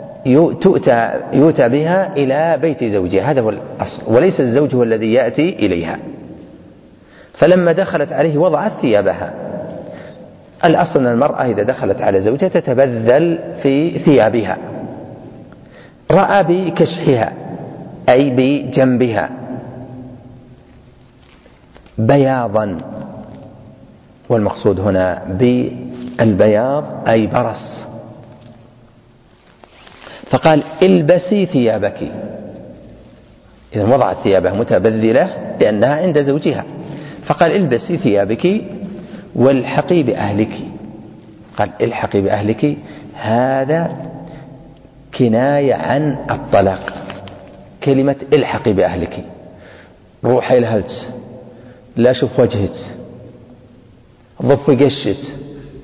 S1: يؤتى بها إلى بيت زوجها، هذا هو الأصل، وليس الزوج هو الذي يأتي إليها. فلما دخلت عليه وضعت ثيابها. الأصل أن المرأة إذا دخلت على زوجها تتبذل في ثيابها. رأى بكشحها أي بجنبها بياضا، والمقصود هنا بالبياض أي برص، فقال: البسي ثيابك. إذا وضعت ثيابها متبذلة لأنها عند زوجها، فقال: البسي ثيابك والحقي بأهلك. قال: الحقي بأهلك، هذا كناية عن الطلاق. كلمة الحقي بأهلك، روحي لهلت، لا شوف وجهت، ضفي قشت،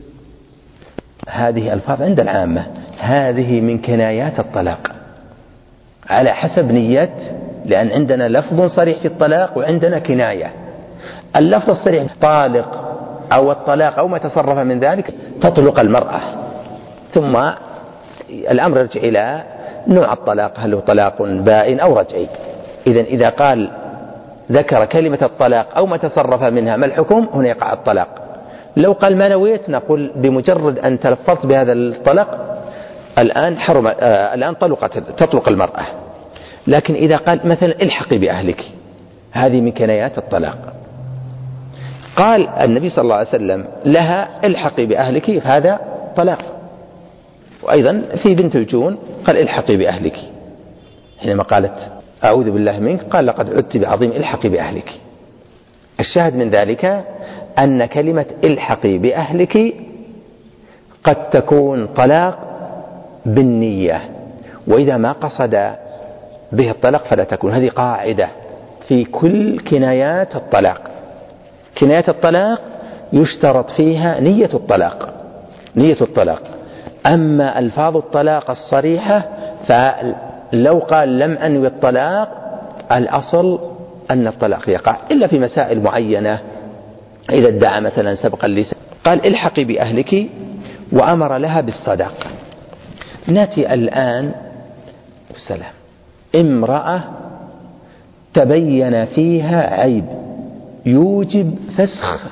S1: هذه ألفاظ عند العامة، هذه من كنايات الطلاق على حسب نية، لأن عندنا لفظ صريح في الطلاق وعندنا كناية. اللفظ الصريح طالق أو الطلاق أو ما تصرف من ذلك تطلق المرأة، ثم الأمر يرجع إلى نوع الطلاق، هل هو طلاق بائن أو رجعي. إذا قال ذكر كلمة الطلاق أو ما تصرف منها ما الحكم؟ هنا يقع الطلاق. لو قال ما نويت نقول بمجرد أن تلفظت بهذا الطلاق الآن حرم، الآن تطلق المرأة. لكن إذا قال مثلا الحقي بأهلك، هذه من كنايات الطلاق. قال النبي صلى الله عليه وسلم لها الحقي بأهلك، هذا طلاق. وأيضا في بنت الجون قال الحقي بأهلك، حينما قالت أعوذ بالله منك قال لقد عدت بعظيم الحقي بأهلك. الشاهد من ذلك أن كلمة الحقي بأهلك قد تكون طلاق بالنية، وإذا ما قصد به الطلاق فلا تكون. هذه قاعدة في كل كنايات الطلاق. كنايات الطلاق يشترط فيها نية الطلاق. أما ألفاظ الطلاق الصريحة فلو قال لم أنوي الطلاق الأصل أن الطلاق يقع، إلا في مسائل معينة إذا ادعى مثلا سبق اللسان. قال الحقي بأهلك وأمر لها بالصداق. نأتي الآن سلام امرأة تبين فيها عيب يوجب فسخ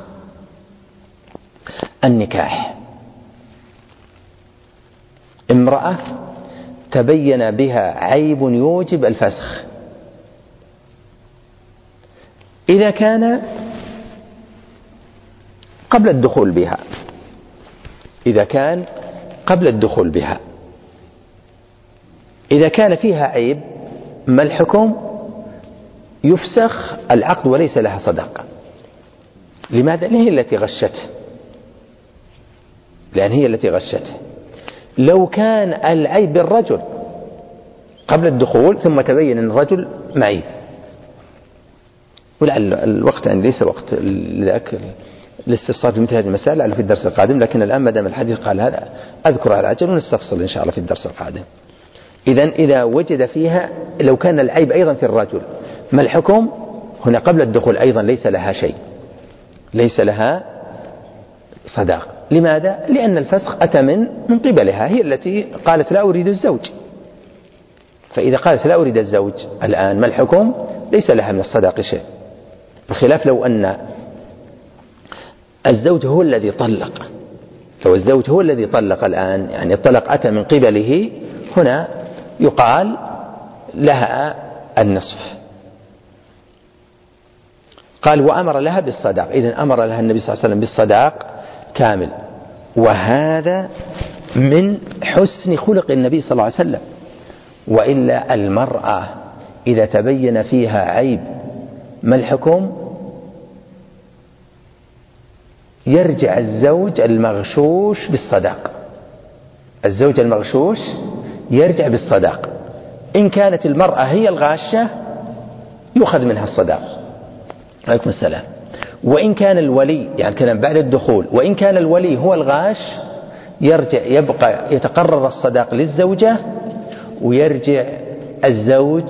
S1: النكاح. امرأة تبين بها عيب يوجب الفسخ. إذا كان قبل الدخول بها، إذا كان فيها عيب ما الحكم؟ يفسخ العقد وليس لها صداقة. لماذا؟ لأن هي التي غشته. لو كان العيب بالرجل قبل الدخول ثم تبين أن الرجل معيب، ولعل الوقت يعني ليس وقت لذاك الاستفصال في مثل هذه المسائل لعله في الدرس القادم، لكن الآن ما دام الحديث قال هذا أذكر على العجل ونستفصل إن شاء الله في الدرس القادم. إذا وجد فيها لو كان العيب أيضا في الرجل ما الحكم؟ هنا قبل الدخول أيضا ليس لها شيء، ليس لها صداق. لماذا؟ لأن الفسخ أتى من قبلها، هي التي قالت لا أريد الزوج. فإذا قالت لا أريد الزوج الآن ما الحكم؟ ليس لها من الصداق شيء، بخلاف لو أن الزوج هو الذي طلق. لو الزوج هو الذي طلق الآن، يعني الطلاق أتى من قبله، هنا يقال لها النصف. قال وأمر لها بالصداق. إذن أمر لها النبي صلى الله عليه وسلم بالصداق كامل، وهذا من حسن خلق النبي صلى الله عليه وسلم. وإلا المرأة إذا تبين فيها عيب ما الحكم؟ يرجع الزوج المغشوش بالصداق. الزوج المغشوش يرجع بالصداق. إن كانت المرأة هي الغاشة يؤخذ منها الصداق. عليكم السلام. وإن كان الولي، يعني كلام بعد الدخول، وإن كان الولي هو الغاش يبقى يتقرر الصداق للزوجة، ويرجع الزوج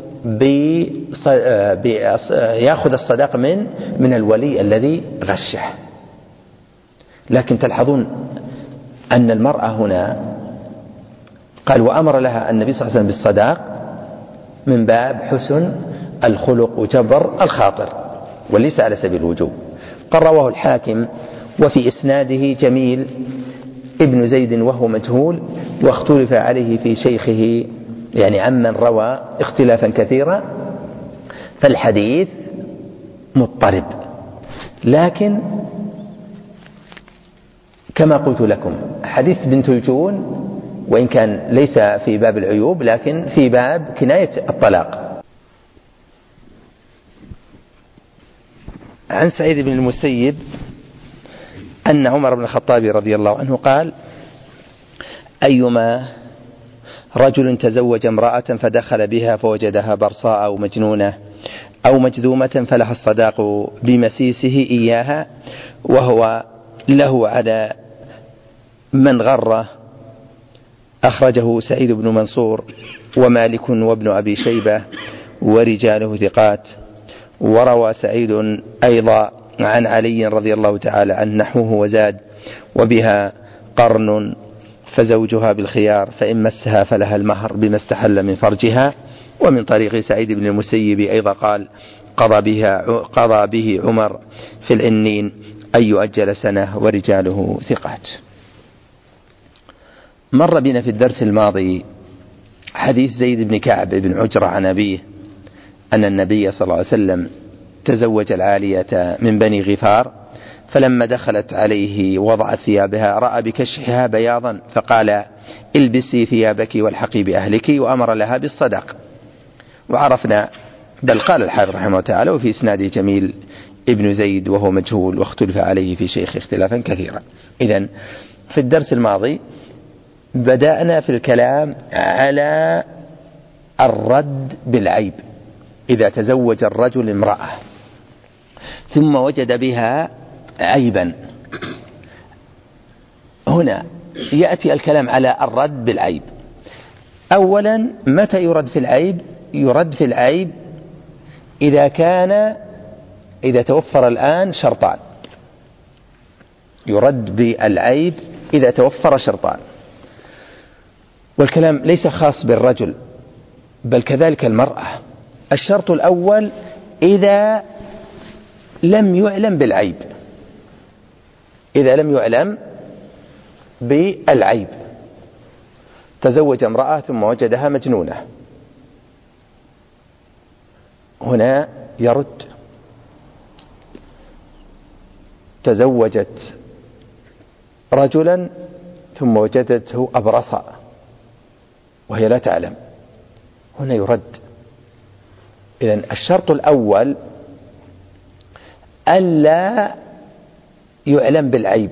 S1: يأخذ الصداق من الولي الذي غشه. لكن تلحظون أن المرأة هنا قال وأمر لها النبي صلى الله عليه وسلم بالصداق من باب حسن الخلق وجبر الخاطر، وليس على سبيل الوجوب. قال رواه الحاكم وفي إسناده جميل ابن زيد وهو مجهول، واختلف عليه في شيخه، يعني عمن روى اختلافا كثيرا، فالحديث مضطرب. لكن كما قلت لكم حديث بنت الجون وإن كان ليس في باب العيوب لكن في باب كناية الطلاق. عن سعيد بن المسيب أن عمر بن الخطاب رضي الله عنه قال أيما رجل تزوج امرأة فدخل بها فوجدها برصاء أو مجنونة أو مجذومة فلها الصداق بمسيسه إياها وهو له على من غره. أخرجه سعيد بن منصور ومالك وابن أبي شيبة ورجاله ثقات. وروى سعيد أيضا عن علي رضي الله تعالى عنه نحوه وزاد وبها قرن فزوجها بالخيار فإن مسها فلها المهر بما استحل من فرجها. ومن طريق سعيد بن المسيب أيضا قال قضى به عمر في العنين أن يؤجل سنة ورجاله ثقات. مر بنا في الدرس الماضي حديث زيد بن كعب بن عجرة عن أبيه أن النبي صلى الله عليه وسلم تزوج العالية من بني غفار، فلما دخلت عليه وضعت ثيابها رأى بكشحها بياضا فقال البسي ثيابك والحقي بأهلك، وأمر لها بالصداق. وعرفنا بل قال الحافظ رحمه الله تعالى وفي إسناده جميل ابن زيد وهو مجهول واختلف عليه في شيخ اختلافا كثيرا. إذن في الدرس الماضي بدأنا في الكلام على الرد بالعيب إذا تزوج الرجل امرأة ثم وجد بها عيبا. هنا يأتي الكلام على الرد بالعيب. أولا متى يرد في العيب؟ يرد في العيب إذا توفر الآن شرطان. يرد بالعيب إذا توفر شرطان، والكلام ليس خاص بالرجل بل كذلك المرأة. الشرط الأول إذا لم يعلم بالعيب، إذا لم يعلم بالعيب. تزوج امرأة ثم وجدها مجنونة، هنا يرد. تزوجت رجلا ثم وجدته أبرص وهي لا تعلم، هنا يرد. إذن الشرط الأول ألا يعلم بالعيب.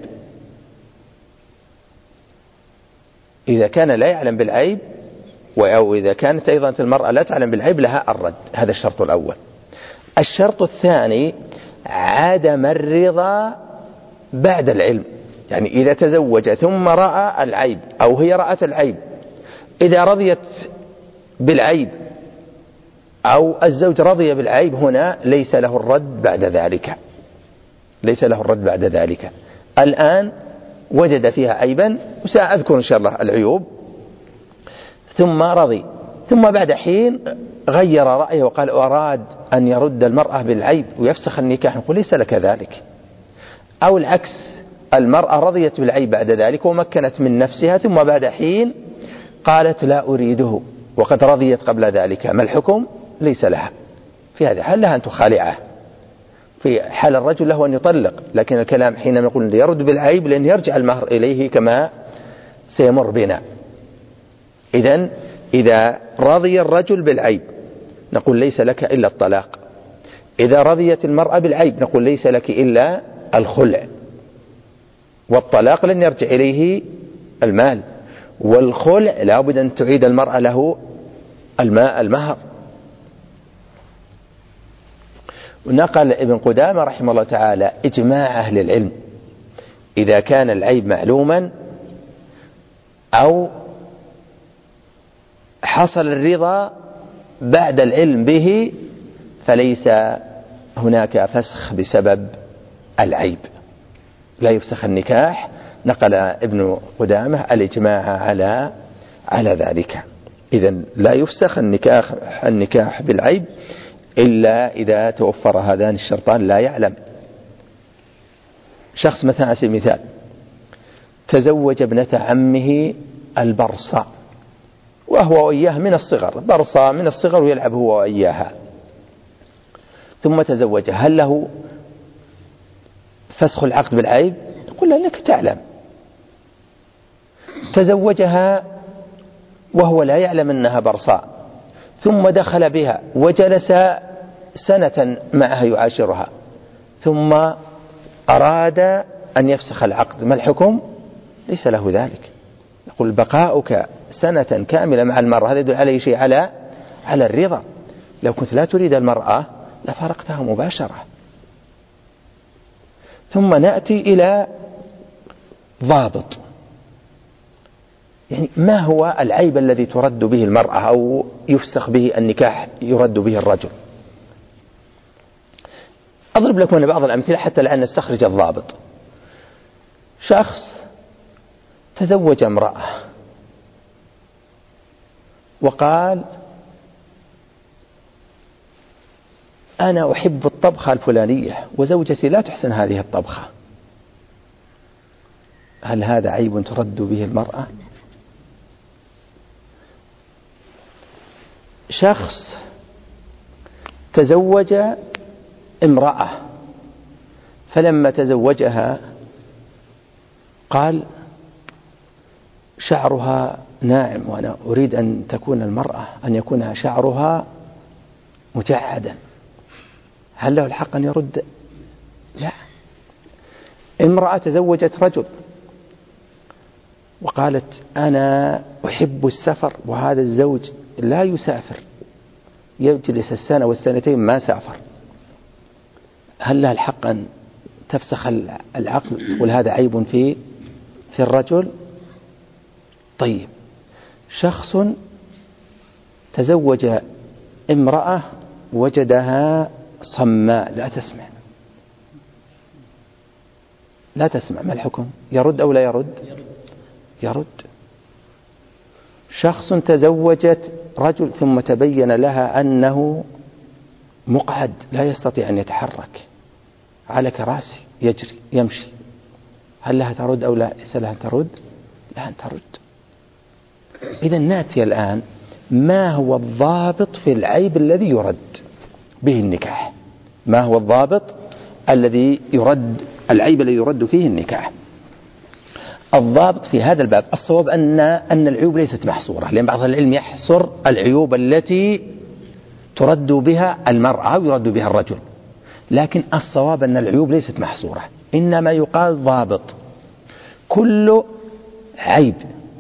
S1: إذا كان لا يعلم بالعيب أو إذا كانت أيضا المرأة لا تعلم بالعيب لها الرد، هذا الشرط الأول. الشرط الثاني عدم الرضا بعد العلم، يعني إذا تزوج ثم رأى العيب أو هي رأت العيب، إذا رضيت بالعيب أو الزوج رضي بالعيب هنا ليس له الرد بعد ذلك، ليس له الرد بعد ذلك. الآن وجد فيها عيبا، وسأذكر إن شاء الله العيوب، ثم رضي، ثم بعد حين غير رأيه وقال أراد أن يرد المرأة بالعيب ويفسخ النكاح، نقول ليس لك ذلك. أو العكس، المرأة رضيت بالعيب بعد ذلك ومكنت من نفسها، ثم بعد حين قالت لا أريده وقد رضيت قبل ذلك، ما الحكم؟ ليس لها في هذا الحال، لها أن تخالعه. في حال الرجل له أن يطلق، لكن الكلام حينما نقول يرد بالعيب لأن يرجع المهر إليه كما سيمر بنا. إذن إذا رضي الرجل بالعيب نقول ليس لك إلا الطلاق. إذا رضيت المرأة بالعيب نقول ليس لك إلا الخلع، والطلاق لن يرجع إليه المال، والخلع لا بد أن تعيد المرأة له المهر. ونقل ابن قدامة رحمه الله تعالى إجماع أهل العلم إذا كان العيب معلوما أو حصل الرضا بعد العلم به فليس هناك فسخ بسبب العيب، لا يفسخ النكاح. نقل ابن قدامة الإجماع على ذلك. إذن لا يفسخ النكاح بالعيب إلا إذا توفر هذان الشرطان لا يعلم. شخص مثلا على سبيل المثال تزوج ابنة عمه البرصاء وهو وإياه من الصغر، برصاء من الصغر ويلعب هو وإياها، ثم تزوجها، هل له فسخ العقد بالعيب؟ نقول لك تعلم. تزوجها وهو لا يعلم أنها برصاء، ثم دخل بها وجلس سنة معها يعاشرها، ثم أراد أن يفسخ العقد، ما الحكم؟ ليس له ذلك. يقول بقاؤك سنة كاملة مع المرأة هذا يدل على شيء على الرضا. لو كنت لا تريد المرأة لفارقتها مباشرة. ثم نأتي إلى ضابط، يعني ما هو العيب الذي ترد به المرأة أو يفسخ به النكاح يرد به الرجل؟ أضرب لكم بعض الأمثلة حتى الآن نستخرج الضابط. شخص تزوج امرأة وقال أنا أحب الطبخة الفلانية وزوجتي لا تحسن هذه الطبخة، هل هذا عيب ترد به المرأة؟ شخص تزوج امرأة فلما تزوجها قال شعرها ناعم وأنا أريد أن تكون المرأة أن يكون شعرها مجعدا، هل له الحق أن يرد؟ لا. امرأة تزوجت رجل وقالت أنا أحب السفر، وهذا الزوج لا يسافر، يجلس السنة والسنتين ما سافر، هل لها الحق أن تفسخ العقد تقول هذا عيب في الرجل؟ طيب، شخص تزوج امرأة وجدها صماء لا تسمع، ما الحكم؟ يرد أو لا يرد؟ يرد. شخص تزوجت رجل ثم تبين لها أنه مقعد لا يستطيع أن يتحرك على كراسي يجري يمشي، هل لها ترد أو لا؟ ليس لها أن ترد؟ لا أن ترد. إذا نأتي الآن ما هو الضابط في العيب الذي يرد به النكاح؟ ما هو الضابط الذي يرد العيب الذي يرد فيه النكاح؟ الضابط في هذا الباب الصواب أن العيوب ليست محصورة، لأن بعض العلم يحصر العيوب التي ترد بها المرأة أو يرد بها الرجل، لكن الصواب أن العيوب ليست محصورة، إنما يقال ضابط كل عيب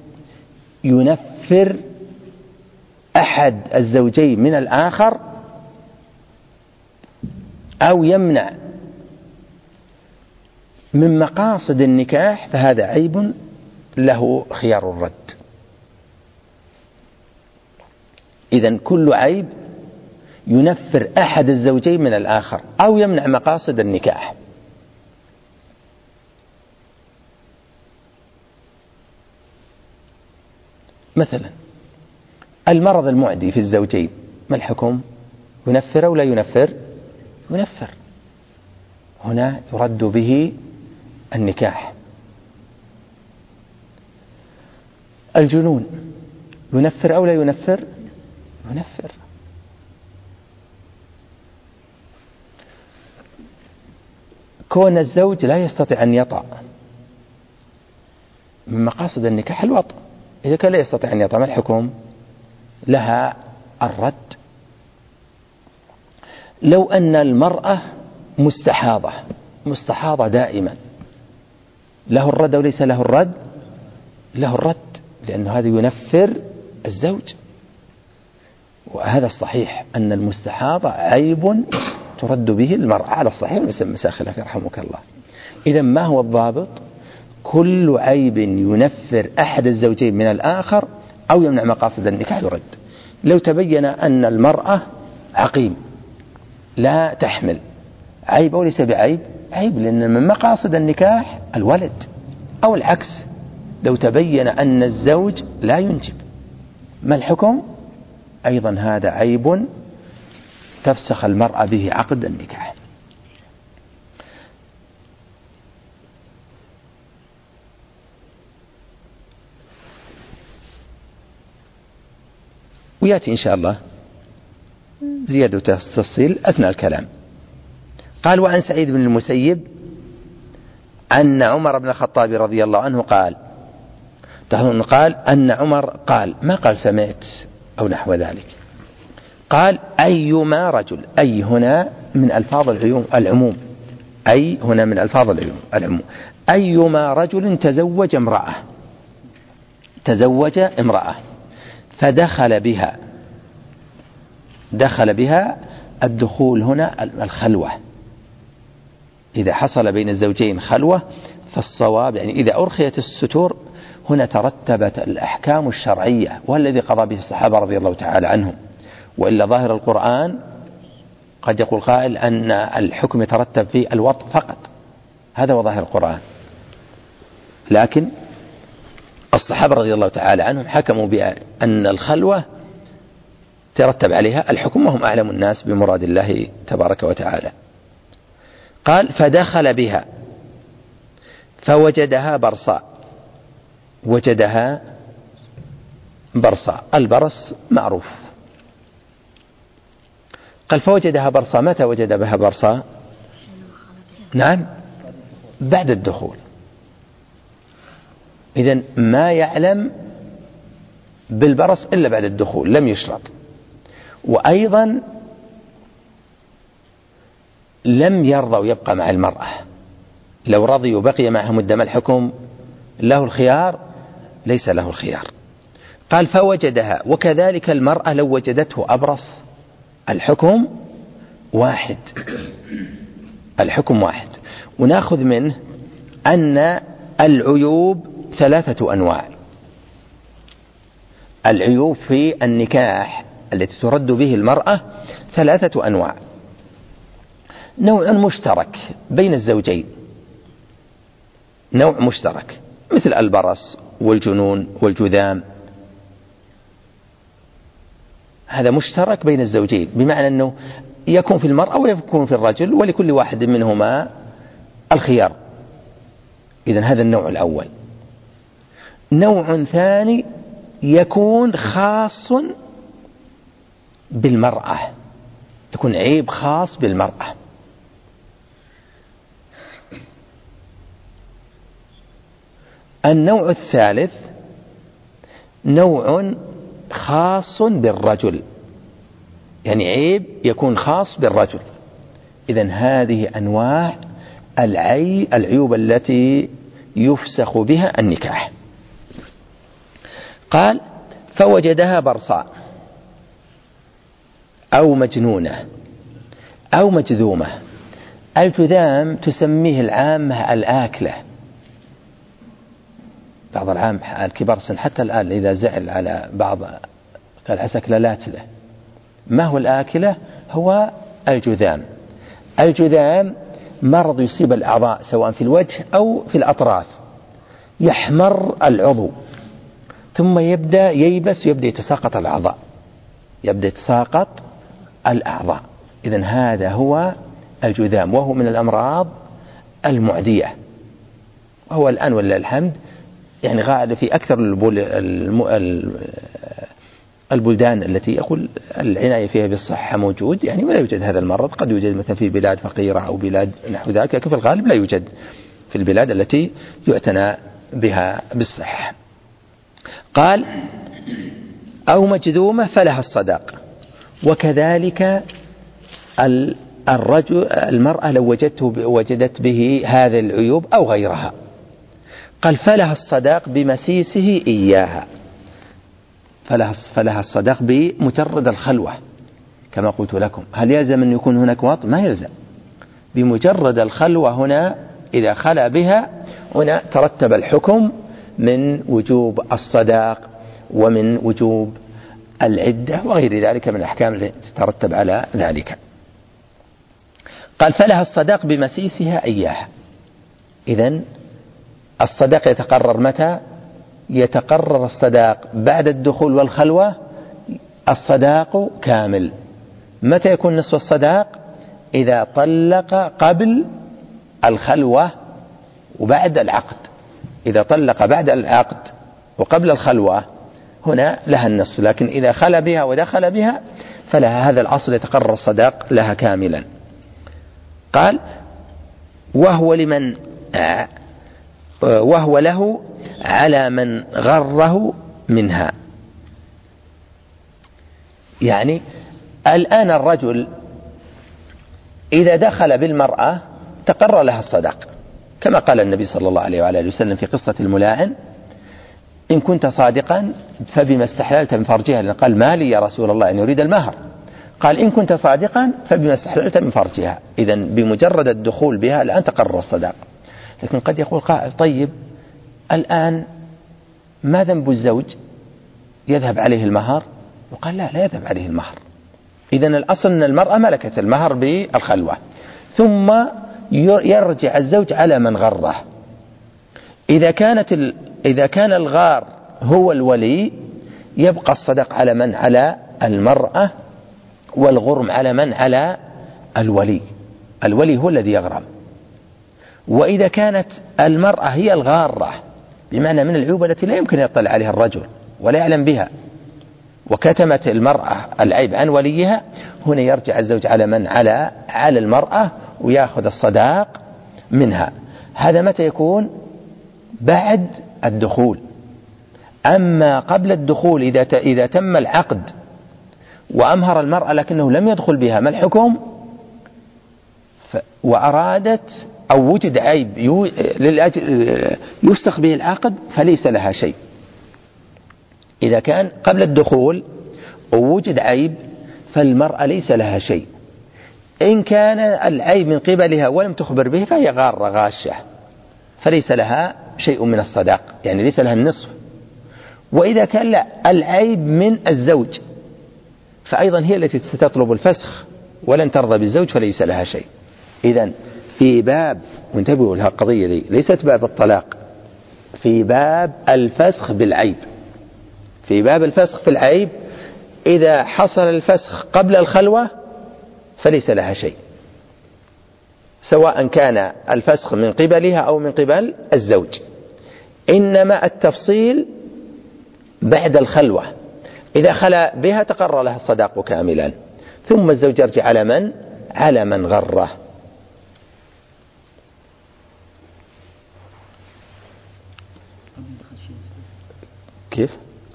S1: ينفر أحد الزوجين من الآخر أو يمنع من مقاصد النكاح فهذا عيب له خيار الرد. إذن كل عيب ينفر أحد الزوجين من الآخر أو يمنع مقاصد النكاح. مثلا المرض المعدي في الزوجين، ما الحكم؟ ينفر أو لا ينفر؟ ينفر، هنا يرد به النكاح. الجنون ينفر أو لا ينفر؟ ينفر. كون الزوج لا يستطيع أن يطأ، من مقاصد النكاح الوطء، إذا كان لا يستطيع أن يطأ ما الحكم؟ لها الرد. لو أن المرأة مستحاضة دائما، له الرد أو ليس له الرد؟ له الرد، لأن هذا ينفر الزوج، وهذا الصحيح أن المستحاضة عيب ترد به المرأة على الصحيح مساخلة في رحمك الله. إذا ما هو الضابط؟ كل عيب ينفر أحد الزوجين من الآخر أو يمنع مقاصد النكاح يرد. لو تبين أن المرأة عقيم لا تحمل، عيب أو ليس بعيب؟ عيب، لأن من مقاصد النكاح الولد. أو العكس، لو تبين أن الزوج لا ينجب، ما الحكم؟ أيضا هذا عيب تفسخ المرأة به عقد النكاح. ويأتي إن شاء الله زيادة تفصيل أثناء الكلام. قال: وعن سعيد بن المسيب أن عمر بن الخطاب رضي الله عنه قال أن عمر قال، ما قال سمعت أو نحو ذلك، قال: أيما رجل، أي هنا من ألفاظ العموم، أي هنا من ألفاظ العموم، أيما رجل تزوج امرأة فدخل بها، دخل بها الدخول هنا الخلوة، إذا حصل بين الزوجين خلوة فالصواب يعني إذا أرخيت الستور هنا ترتبت الأحكام الشرعية، والذي قضى به الصحابة رضي الله تعالى عنهم. وإلا ظاهر القرآن قد يقول قائل أن الحكم يترتب في الوطء فقط، هذا هو ظاهر القرآن، لكن الصحابة رضي الله تعالى عنهم حكموا بأن الخلوة ترتب عليها الحكم، وهم أعلم الناس بمراد الله تبارك وتعالى. قال: فدخل بها فوجدها برصاء، وجدها برصاء، البرص معروف. قال: فوجدها برصاء، متى وجد بها برصاء؟ نعم، بعد الدخول. إذن ما يعلم بالبرص إلا بعد الدخول، لم يشرط. وأيضا لم يرضوا يبقى مع المرأة، لو رضي وبقي معها مدة ما الحكم؟ له الخيار؟ ليس له الخيار. قال فوجدها، وكذلك المرأة لو وجدته أبرص الحكم واحد، الحكم واحد. ونأخذ منه أن العيوب 3 أنواع. العيوب في النكاح التي ترد به المرأة 3 أنواع. نوع مشترك بين الزوجين، نوع مشترك مثل البرص والجنون والجذام، هذا مشترك بين الزوجين، بمعنى أنه يكون في المرأة ويكون في الرجل، ولكل واحد منهما الخيار. إذن هذا النوع الأول. نوع ثاني يكون خاص بالمرأة، يكون عيب خاص بالمرأة. النوع الثالث نوع خاص بالرجل، يعني عيب يكون خاص بالرجل. إذن هذه أنواع العيوب التي يفسخ بها النكاح. قال فوجدها برصاء أو مجنونة أو مجذومة. الجذام تسميه العامة الآكلة، بعض العام الكبار سن حتى الآن إذا زعل على بعض قال عساك لا له. ما هو الآكلة؟ هو الجذام. الجذام مرض يصيب الأعضاء سواء في الوجه أو في الأطراف، يحمر العضو ثم يبدأ ييبس ويبدأ يتساقط الأعضاء، يبدأ يتساقط الأعضاء. إذن هذا هو الجذام، وهو من الأمراض المعدية، وهو الآن ولله الحمد يعني غالب في أكثر البلدان التي يقول العناية فيها بالصحة موجود، يعني ولا يوجد هذا المرض. قد يوجد مثلا في بلاد فقيرة أو بلاد نحو ذلك، لكن في الغالب لا يوجد في البلاد التي يعتنى بها بالصحة. قال أو مجذومة فلها الصداق. وكذلك الرجل المرأة لو وجدت به هذه العيوب أو غيرها، قال فلها الصداق بمسيسه إياها. فلها الصداق بمجرد الخلوة كما قلت لكم. هل يلزم أن يكون هناك وطء؟ ما يلزم، بمجرد الخلوة هنا إذا خلى بها هنا ترتب الحكم من وجوب الصداق ومن وجوب العدة وغير ذلك من الأحكام التي تترتب على ذلك. قال فلها الصداق بمسيسها إياها. إذن الصداق يتقرر متى؟ يتقرر الصداق بعد الدخول والخلوة، الصداق كامل. متى يكون نصف الصداق؟ إذا طلق قبل الخلوة وبعد العقد. إذا طلق بعد العقد وقبل الخلوة هنا لها النصف، لكن إذا خلى بها ودخل بها فلها هذا الأصل، يتقرر الصداق لها كاملا. قال وهو له على من غره منها. يعني الآن الرجل إذا دخل بالمرأة تقرر لها الصداق، كما قال النبي صلى الله عليه وآله وسلم في قصة الملاعن: إن كنت صادقا فبما استحللت من فرجها. قال ما لي يا رسول الله، أن يريد المهر. قال إن كنت صادقا فبما استحللت من فرجها. إذن بمجرد الدخول بها الآن تقرر الصداق. لكن قد يقول قائل: طيب الآن ما ذنب الزوج؟ يذهب عليه المهر؟ وقال لا يذهب عليه المهر. إذن الأصل أن المرأة ملكت المهر بالخلوة، ثم يرجع الزوج على من غره. إذا كان الغار هو الولي يبقى الصدق على من؟ على المرأة، والغرم على من؟ على الولي. الولي هو الذي يغرم. وإذا كانت المرأة هي الغارة، بمعنى من العيوب التي لا يمكن يطلع عليها الرجل ولا يعلم بها، وكتمت المرأة العيب عن وليها، هنا يرجع الزوج على من؟ على المرأة، ويأخذ الصداق منها. هذا متى يكون؟ بعد الدخول. أما قبل الدخول إذا تم العقد وأمهر المرأة لكنه لم يدخل بها، ما الحكم؟ وأرادت أو وجد عيب يفسخ به العقد فليس لها شيء. إذا كان قبل الدخول ووجد عيب فالمرأة ليس لها شيء. إن كان العيب من قبلها ولم تخبر به فهي غارة غاشة فليس لها شيء من الصداق، يعني ليس لها النصف. وإذا كان لا العيب من الزوج فأيضا هي التي ستطلب الفسخ ولن ترضى بالزوج فليس لها شيء. إذن في باب، وانتبهوا لها القضية دي، ليست باب الطلاق، في باب الفسخ بالعيب. في باب الفسخ في العيب إذا حصل الفسخ قبل الخلوة فليس لها شيء، سواء كان الفسخ من قبلها أو من قبل الزوج. إنما التفصيل بعد الخلوة، إذا خلا بها تقرر لها الصداق كاملا، ثم الزوج يرجع على من غره. كيف؟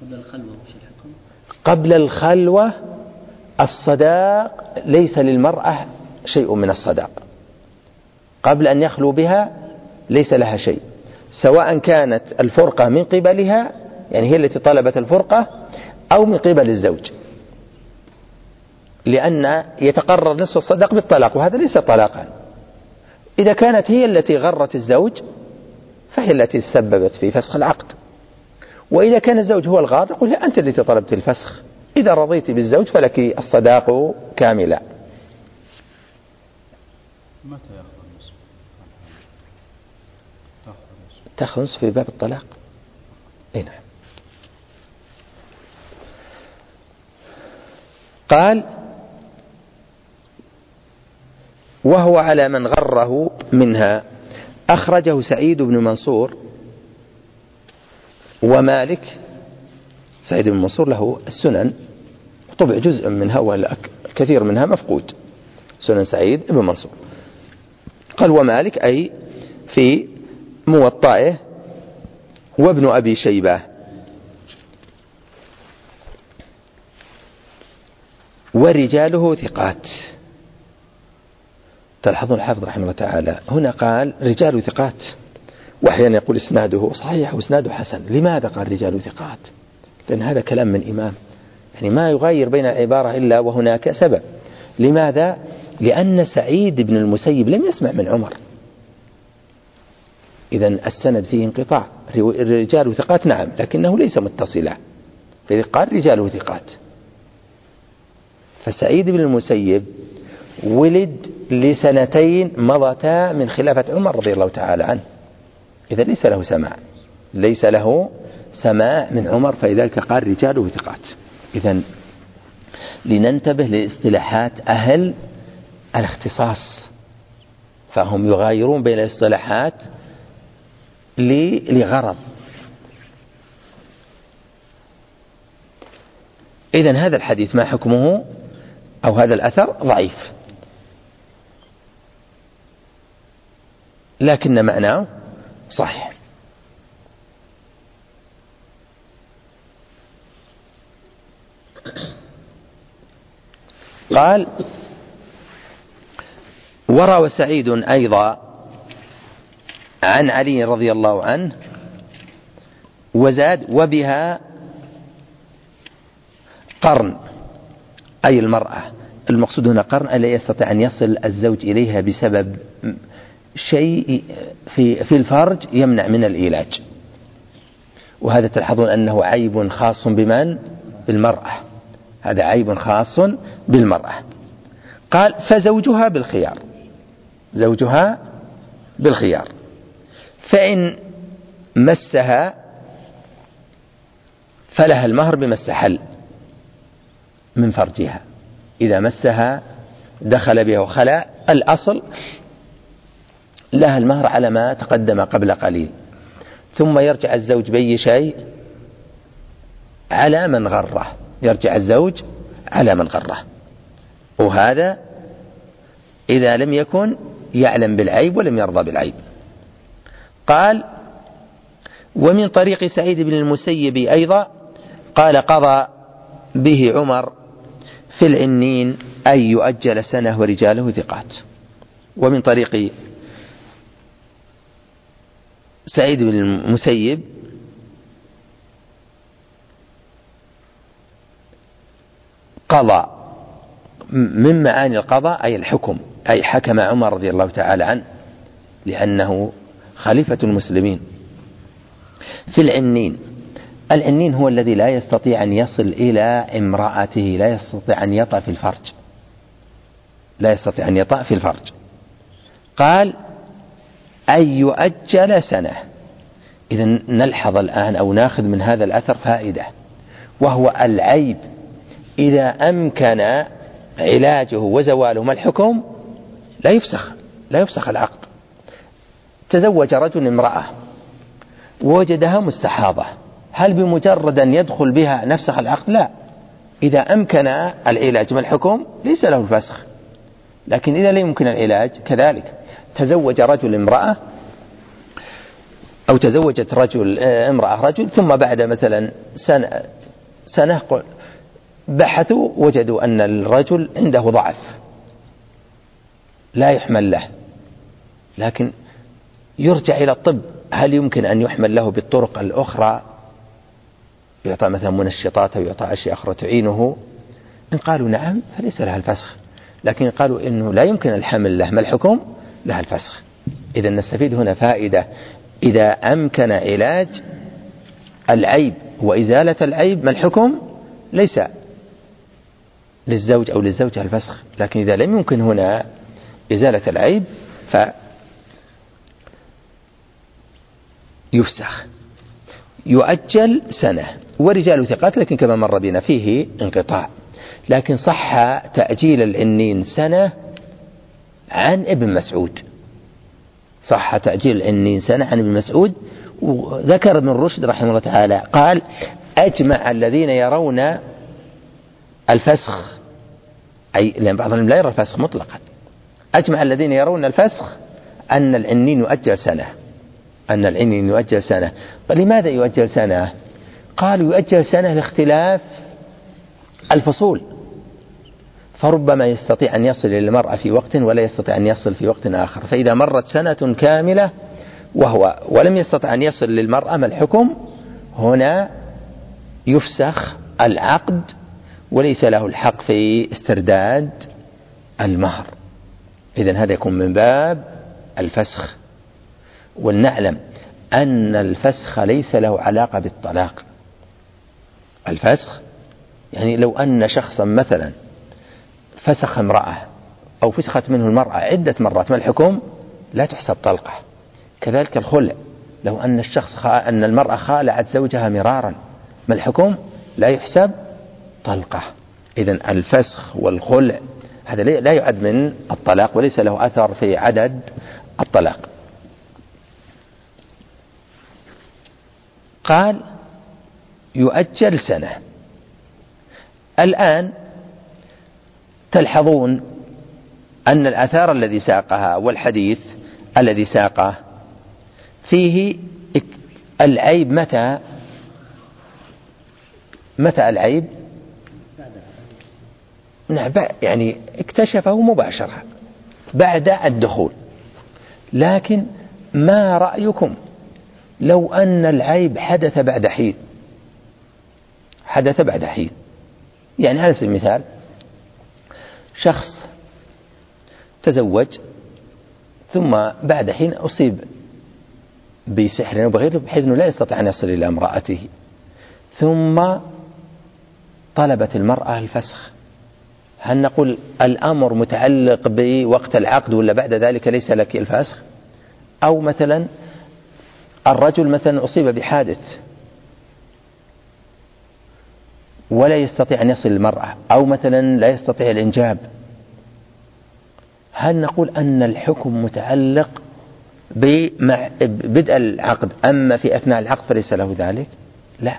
S1: قبل الخلوة الصداق ليس للمرأة شيء من الصداق، قبل أن يخلو بها ليس لها شيء، سواء كانت الفرقة من قبلها، يعني هي التي طلبت الفرقة، أو من قبل الزوج، لأن يتقرر نصف الصداق بالطلاق، وهذا ليس طلاقا. إذا كانت هي التي غرت الزوج فهي التي تسببت في فسخ العقد. وإذا كان الزوج هو الغار يقول أنت التي طلبت الفسخ، إذا رضيت بالزوج فلك الصداق كاملا.
S2: متى يأخذ النصف؟
S1: تأخذ النصف في باب الطلاق. أي نعم. قال وهو على من غره منها. أخرجه سعيد بن منصور ومالك. سعيد بن منصور له السنن، طبع جزء منها والكثير منها مفقود، سنن سعيد بن منصور. قال ومالك أي في موطئه، وابن أبي شيبة، ورجاله ثقات. تلاحظون الحافظ رحمه الله تعالى هنا قال رجال ثقات، وأحيانا يقول اسناده صحيح واسناده حسن. لماذا قال رجال ثقات؟ لأن هذا كلام من إمام، يعني ما يغير بين العبارة إلا وهناك سبب. لماذا؟ لأن سعيد بن المسيب لم يسمع من عمر، إذن السند فيه انقطاع. رجال ثقات نعم، لكنه ليس متصلا، فإذا قال رجال ثقات. فسعيد بن المسيب ولد لسنتين مضتا من خلافة عمر رضي الله تعالى عنه، إذا ليس له سماع من عمر، فلذلك قال رجاله ثقات. إذن لننتبه لاصطلاحات أهل الاختصاص، فهم يغايرون بين الاصطلاحات لغرض. إذن هذا الحديث ما حكمه، أو هذا الأثر ضعيف، لكن معناه صحيح. قال وروى سعيد أيضا عن علي رضي الله عنه وزاد وبها قرن، أي المرأة. المقصود هنا قرن ألا يستطيع أن يصل الزوج إليها بسبب شيء في الفرج يمنع من الإيلاج، وهذا تلاحظون أنه عيب خاص بمن؟ بالمرأة، هذا عيب خاص بالمرأة. قال فزوجها بالخيار، زوجها بالخيار، فإن مسها فلها المهر بما استحل من فرجها. إذا مسها دخل بها وخلع، الأصل لها المهر على ما تقدم قبل قليل، ثم يرجع الزوج بأي شيء على من غره، يرجع الزوج على من غره، وهذا إذا لم يكن يعلم بالعيب ولم يرضى بالعيب. قال ومن طريق سعيد بن المسيب أيضا قال قضى به عمر في العنين أن يؤجل سنة ورجاله ثقات. ومن طريق سعيد بن المسيب قضى، من معاني القضاء أي الحكم، أي حكم عمر رضي الله تعالى عنه لأنه خليفة المسلمين في العنين. العنين هو الذي لا يستطيع أن يصل إلى امرأته، لا يستطيع أن يطأ في الفرج، لا يستطيع أن يطأ في الفرج. قال أن يؤجل سنة. إذن نلحظ الآن أو ناخذ من هذا الأثر فائدة، وهو العيب إذا أمكن علاجه وزواله ما الحكم؟ لا يفسخ العقد. تزوج رجل امرأة ووجدها مستحاضة، هل بمجرد أن يدخل بها نفسخ العقد؟ لا، إذا أمكن العلاج ما الحكم؟ ليس له الفسخ. لكن إذا لا يمكن العلاج كذلك، تزوج رجل امرأة أو تزوجت امرأة رجل، ثم بعد مثلا سنة بحثوا وجدوا أن الرجل عنده ضعف لا يحمل له، لكن يرجع إلى الطب، هل يمكن أن يحمل له بالطرق الأخرى؟ يعطى مثلا منشطات أو يعطى أشياء أخرى تعينه. إن قالوا نعم فليس لها الفسخ، لكن قالوا إنه لا يمكن الحمل له، ما الحكم؟ لها الفسخ. إذا نستفيد هنا فائدة، إذا أمكن علاج العيب وإزالة العيب ما الحكم؟ ليس للزوج أو للزوجة الفسخ، لكن إذا لم يمكن هنا إزالة العيب فيفسخ. يؤجل سنة، ورجال ثقات، لكن كما مر بنا فيه انقطاع. لكن صح تأجيل العنين سنة عن ابن مسعود، صح تأجيل العنين سنة عن ابن مسعود. وذكر ابن رشد رحمه الله تعالى قال أجمع الذين يرون الفسخ، أي لأن بعضهم لا يرى الفسخ مطلقا، أجمع الذين يرون الفسخ أن العنين يؤجل سنة، أن العنين يؤجل سنة. لماذا يؤجل سنة؟ قالوا يؤجل سنة لاختلاف الفصول، فربما يستطيع أن يصل إلى المرأة في وقت ولا يستطيع أن يصل في وقت آخر، فإذا مرت سنة كاملة ولم يستطع أن يصل للمرأة ما الحكم؟ هنا يفسخ العقد وليس له الحق في استرداد المهر. إذن هذا يكون من باب الفسخ. ولنعلم أن الفسخ ليس له علاقة بالطلاق. الفسخ يعني لو أن شخصا مثلا فسخ امرأة أو فسخت منه المرأة عدة مرات، ما الحكم؟ لا تحسب طلقة. كذلك الخلع، لو أن أن المرأة خالعت زوجها مرارا، ما الحكم؟ لا يحسب طلقة. إذن الفسخ والخلع هذا لا يعد من الطلاق وليس له أثر في عدد الطلاق. قال يؤجل سنة. الآن تلحظون أن الآثار الذي ساقها والحديث الذي ساقه فيه العيب متى العيب؟ يعني اكتشفه مباشرة بعد الدخول. لكن ما رأيكم لو أن العيب حدث بعد حين؟ حدث بعد حين، يعني على سبيل المثال شخص تزوج ثم بعد حين أصيب بسحر أو بغيره بحيث أنه لا يستطيع أن يصل إلى امرأته، ثم طلبت المرأة الفسخ، هل نقول الأمر متعلق بوقت العقد ولا بعد ذلك ليس لك الفسخ؟ أو مثلا الرجل مثلا أصيب بحادث ولا يستطيع أن يصل المرأة، أو مثلا لا يستطيع الإنجاب، هل نقول أن الحكم متعلق ببدء العقد، أما في أثناء العقد فليس له ذلك؟ لا.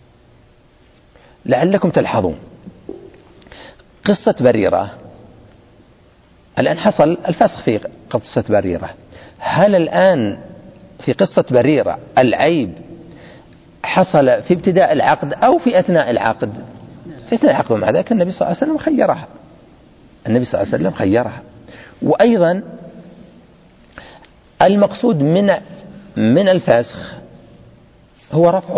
S1: لعلكم تلحظون قصة بريرة، الآن حصل الفسخ في قصة بريرة، هل الآن في قصة بريرة العيب حصل في ابتداء العقد أو في أثناء العقد؟ في أثناء العقد. ومع ذلك النبي صلى الله عليه وسلم خيرها، النبي صلى الله عليه وسلم خيرها. وأيضا المقصود من الفسخ هو رفع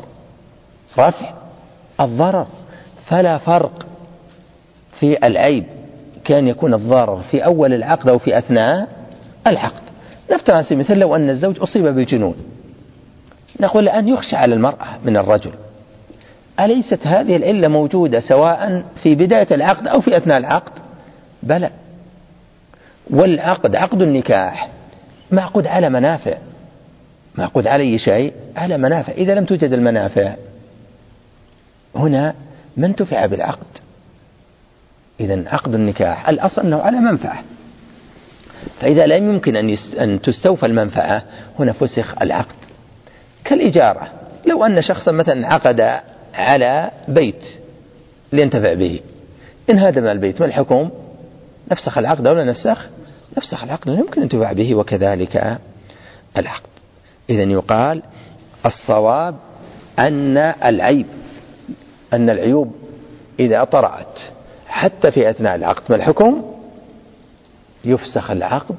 S1: الضرر، فلا فرق في العيب كان يكون الضرر في أول العقد أو في أثناء العقد. نفترض على سبيل المثال لو أن الزوج أصيب بالجنون، نقول الآن يخشى على المرأة من الرجل، أليست هذه العلة موجودة سواء في بداية العقد أو في أثناء العقد؟ بلى. والعقد عقد النكاح معقود على منافع، معقود على أي شيء؟ على منافع. إذا لم توجد المنافع هنا ما انتفع بالعقد. إذن عقد النكاح الأصل أنه على منفعة، فإذا لم يمكن أن تستوفى المنفعة هنا فسخ العقد. كالإجارة، لو أن شخصا مثلا عقد على بيت لينتفع به، إن هدم البيت ما الحكم؟ نفسخ العقد أو لا نفسخ؟ نفسخ العقد، لا يمكن أن ينتفع به، وكذلك العقد. إذن يقال الصواب أن العيوب إذا طرأت حتى في أثناء العقد ما الحكم؟ يفسخ العقد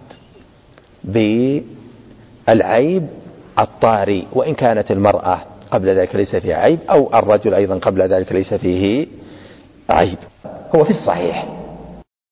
S1: بالعيب الطاري، وإن كانت المرأة قبل ذلك ليس فيها عيب، أو الرجل أيضا قبل ذلك ليس فيه عيب. هو في الصحيح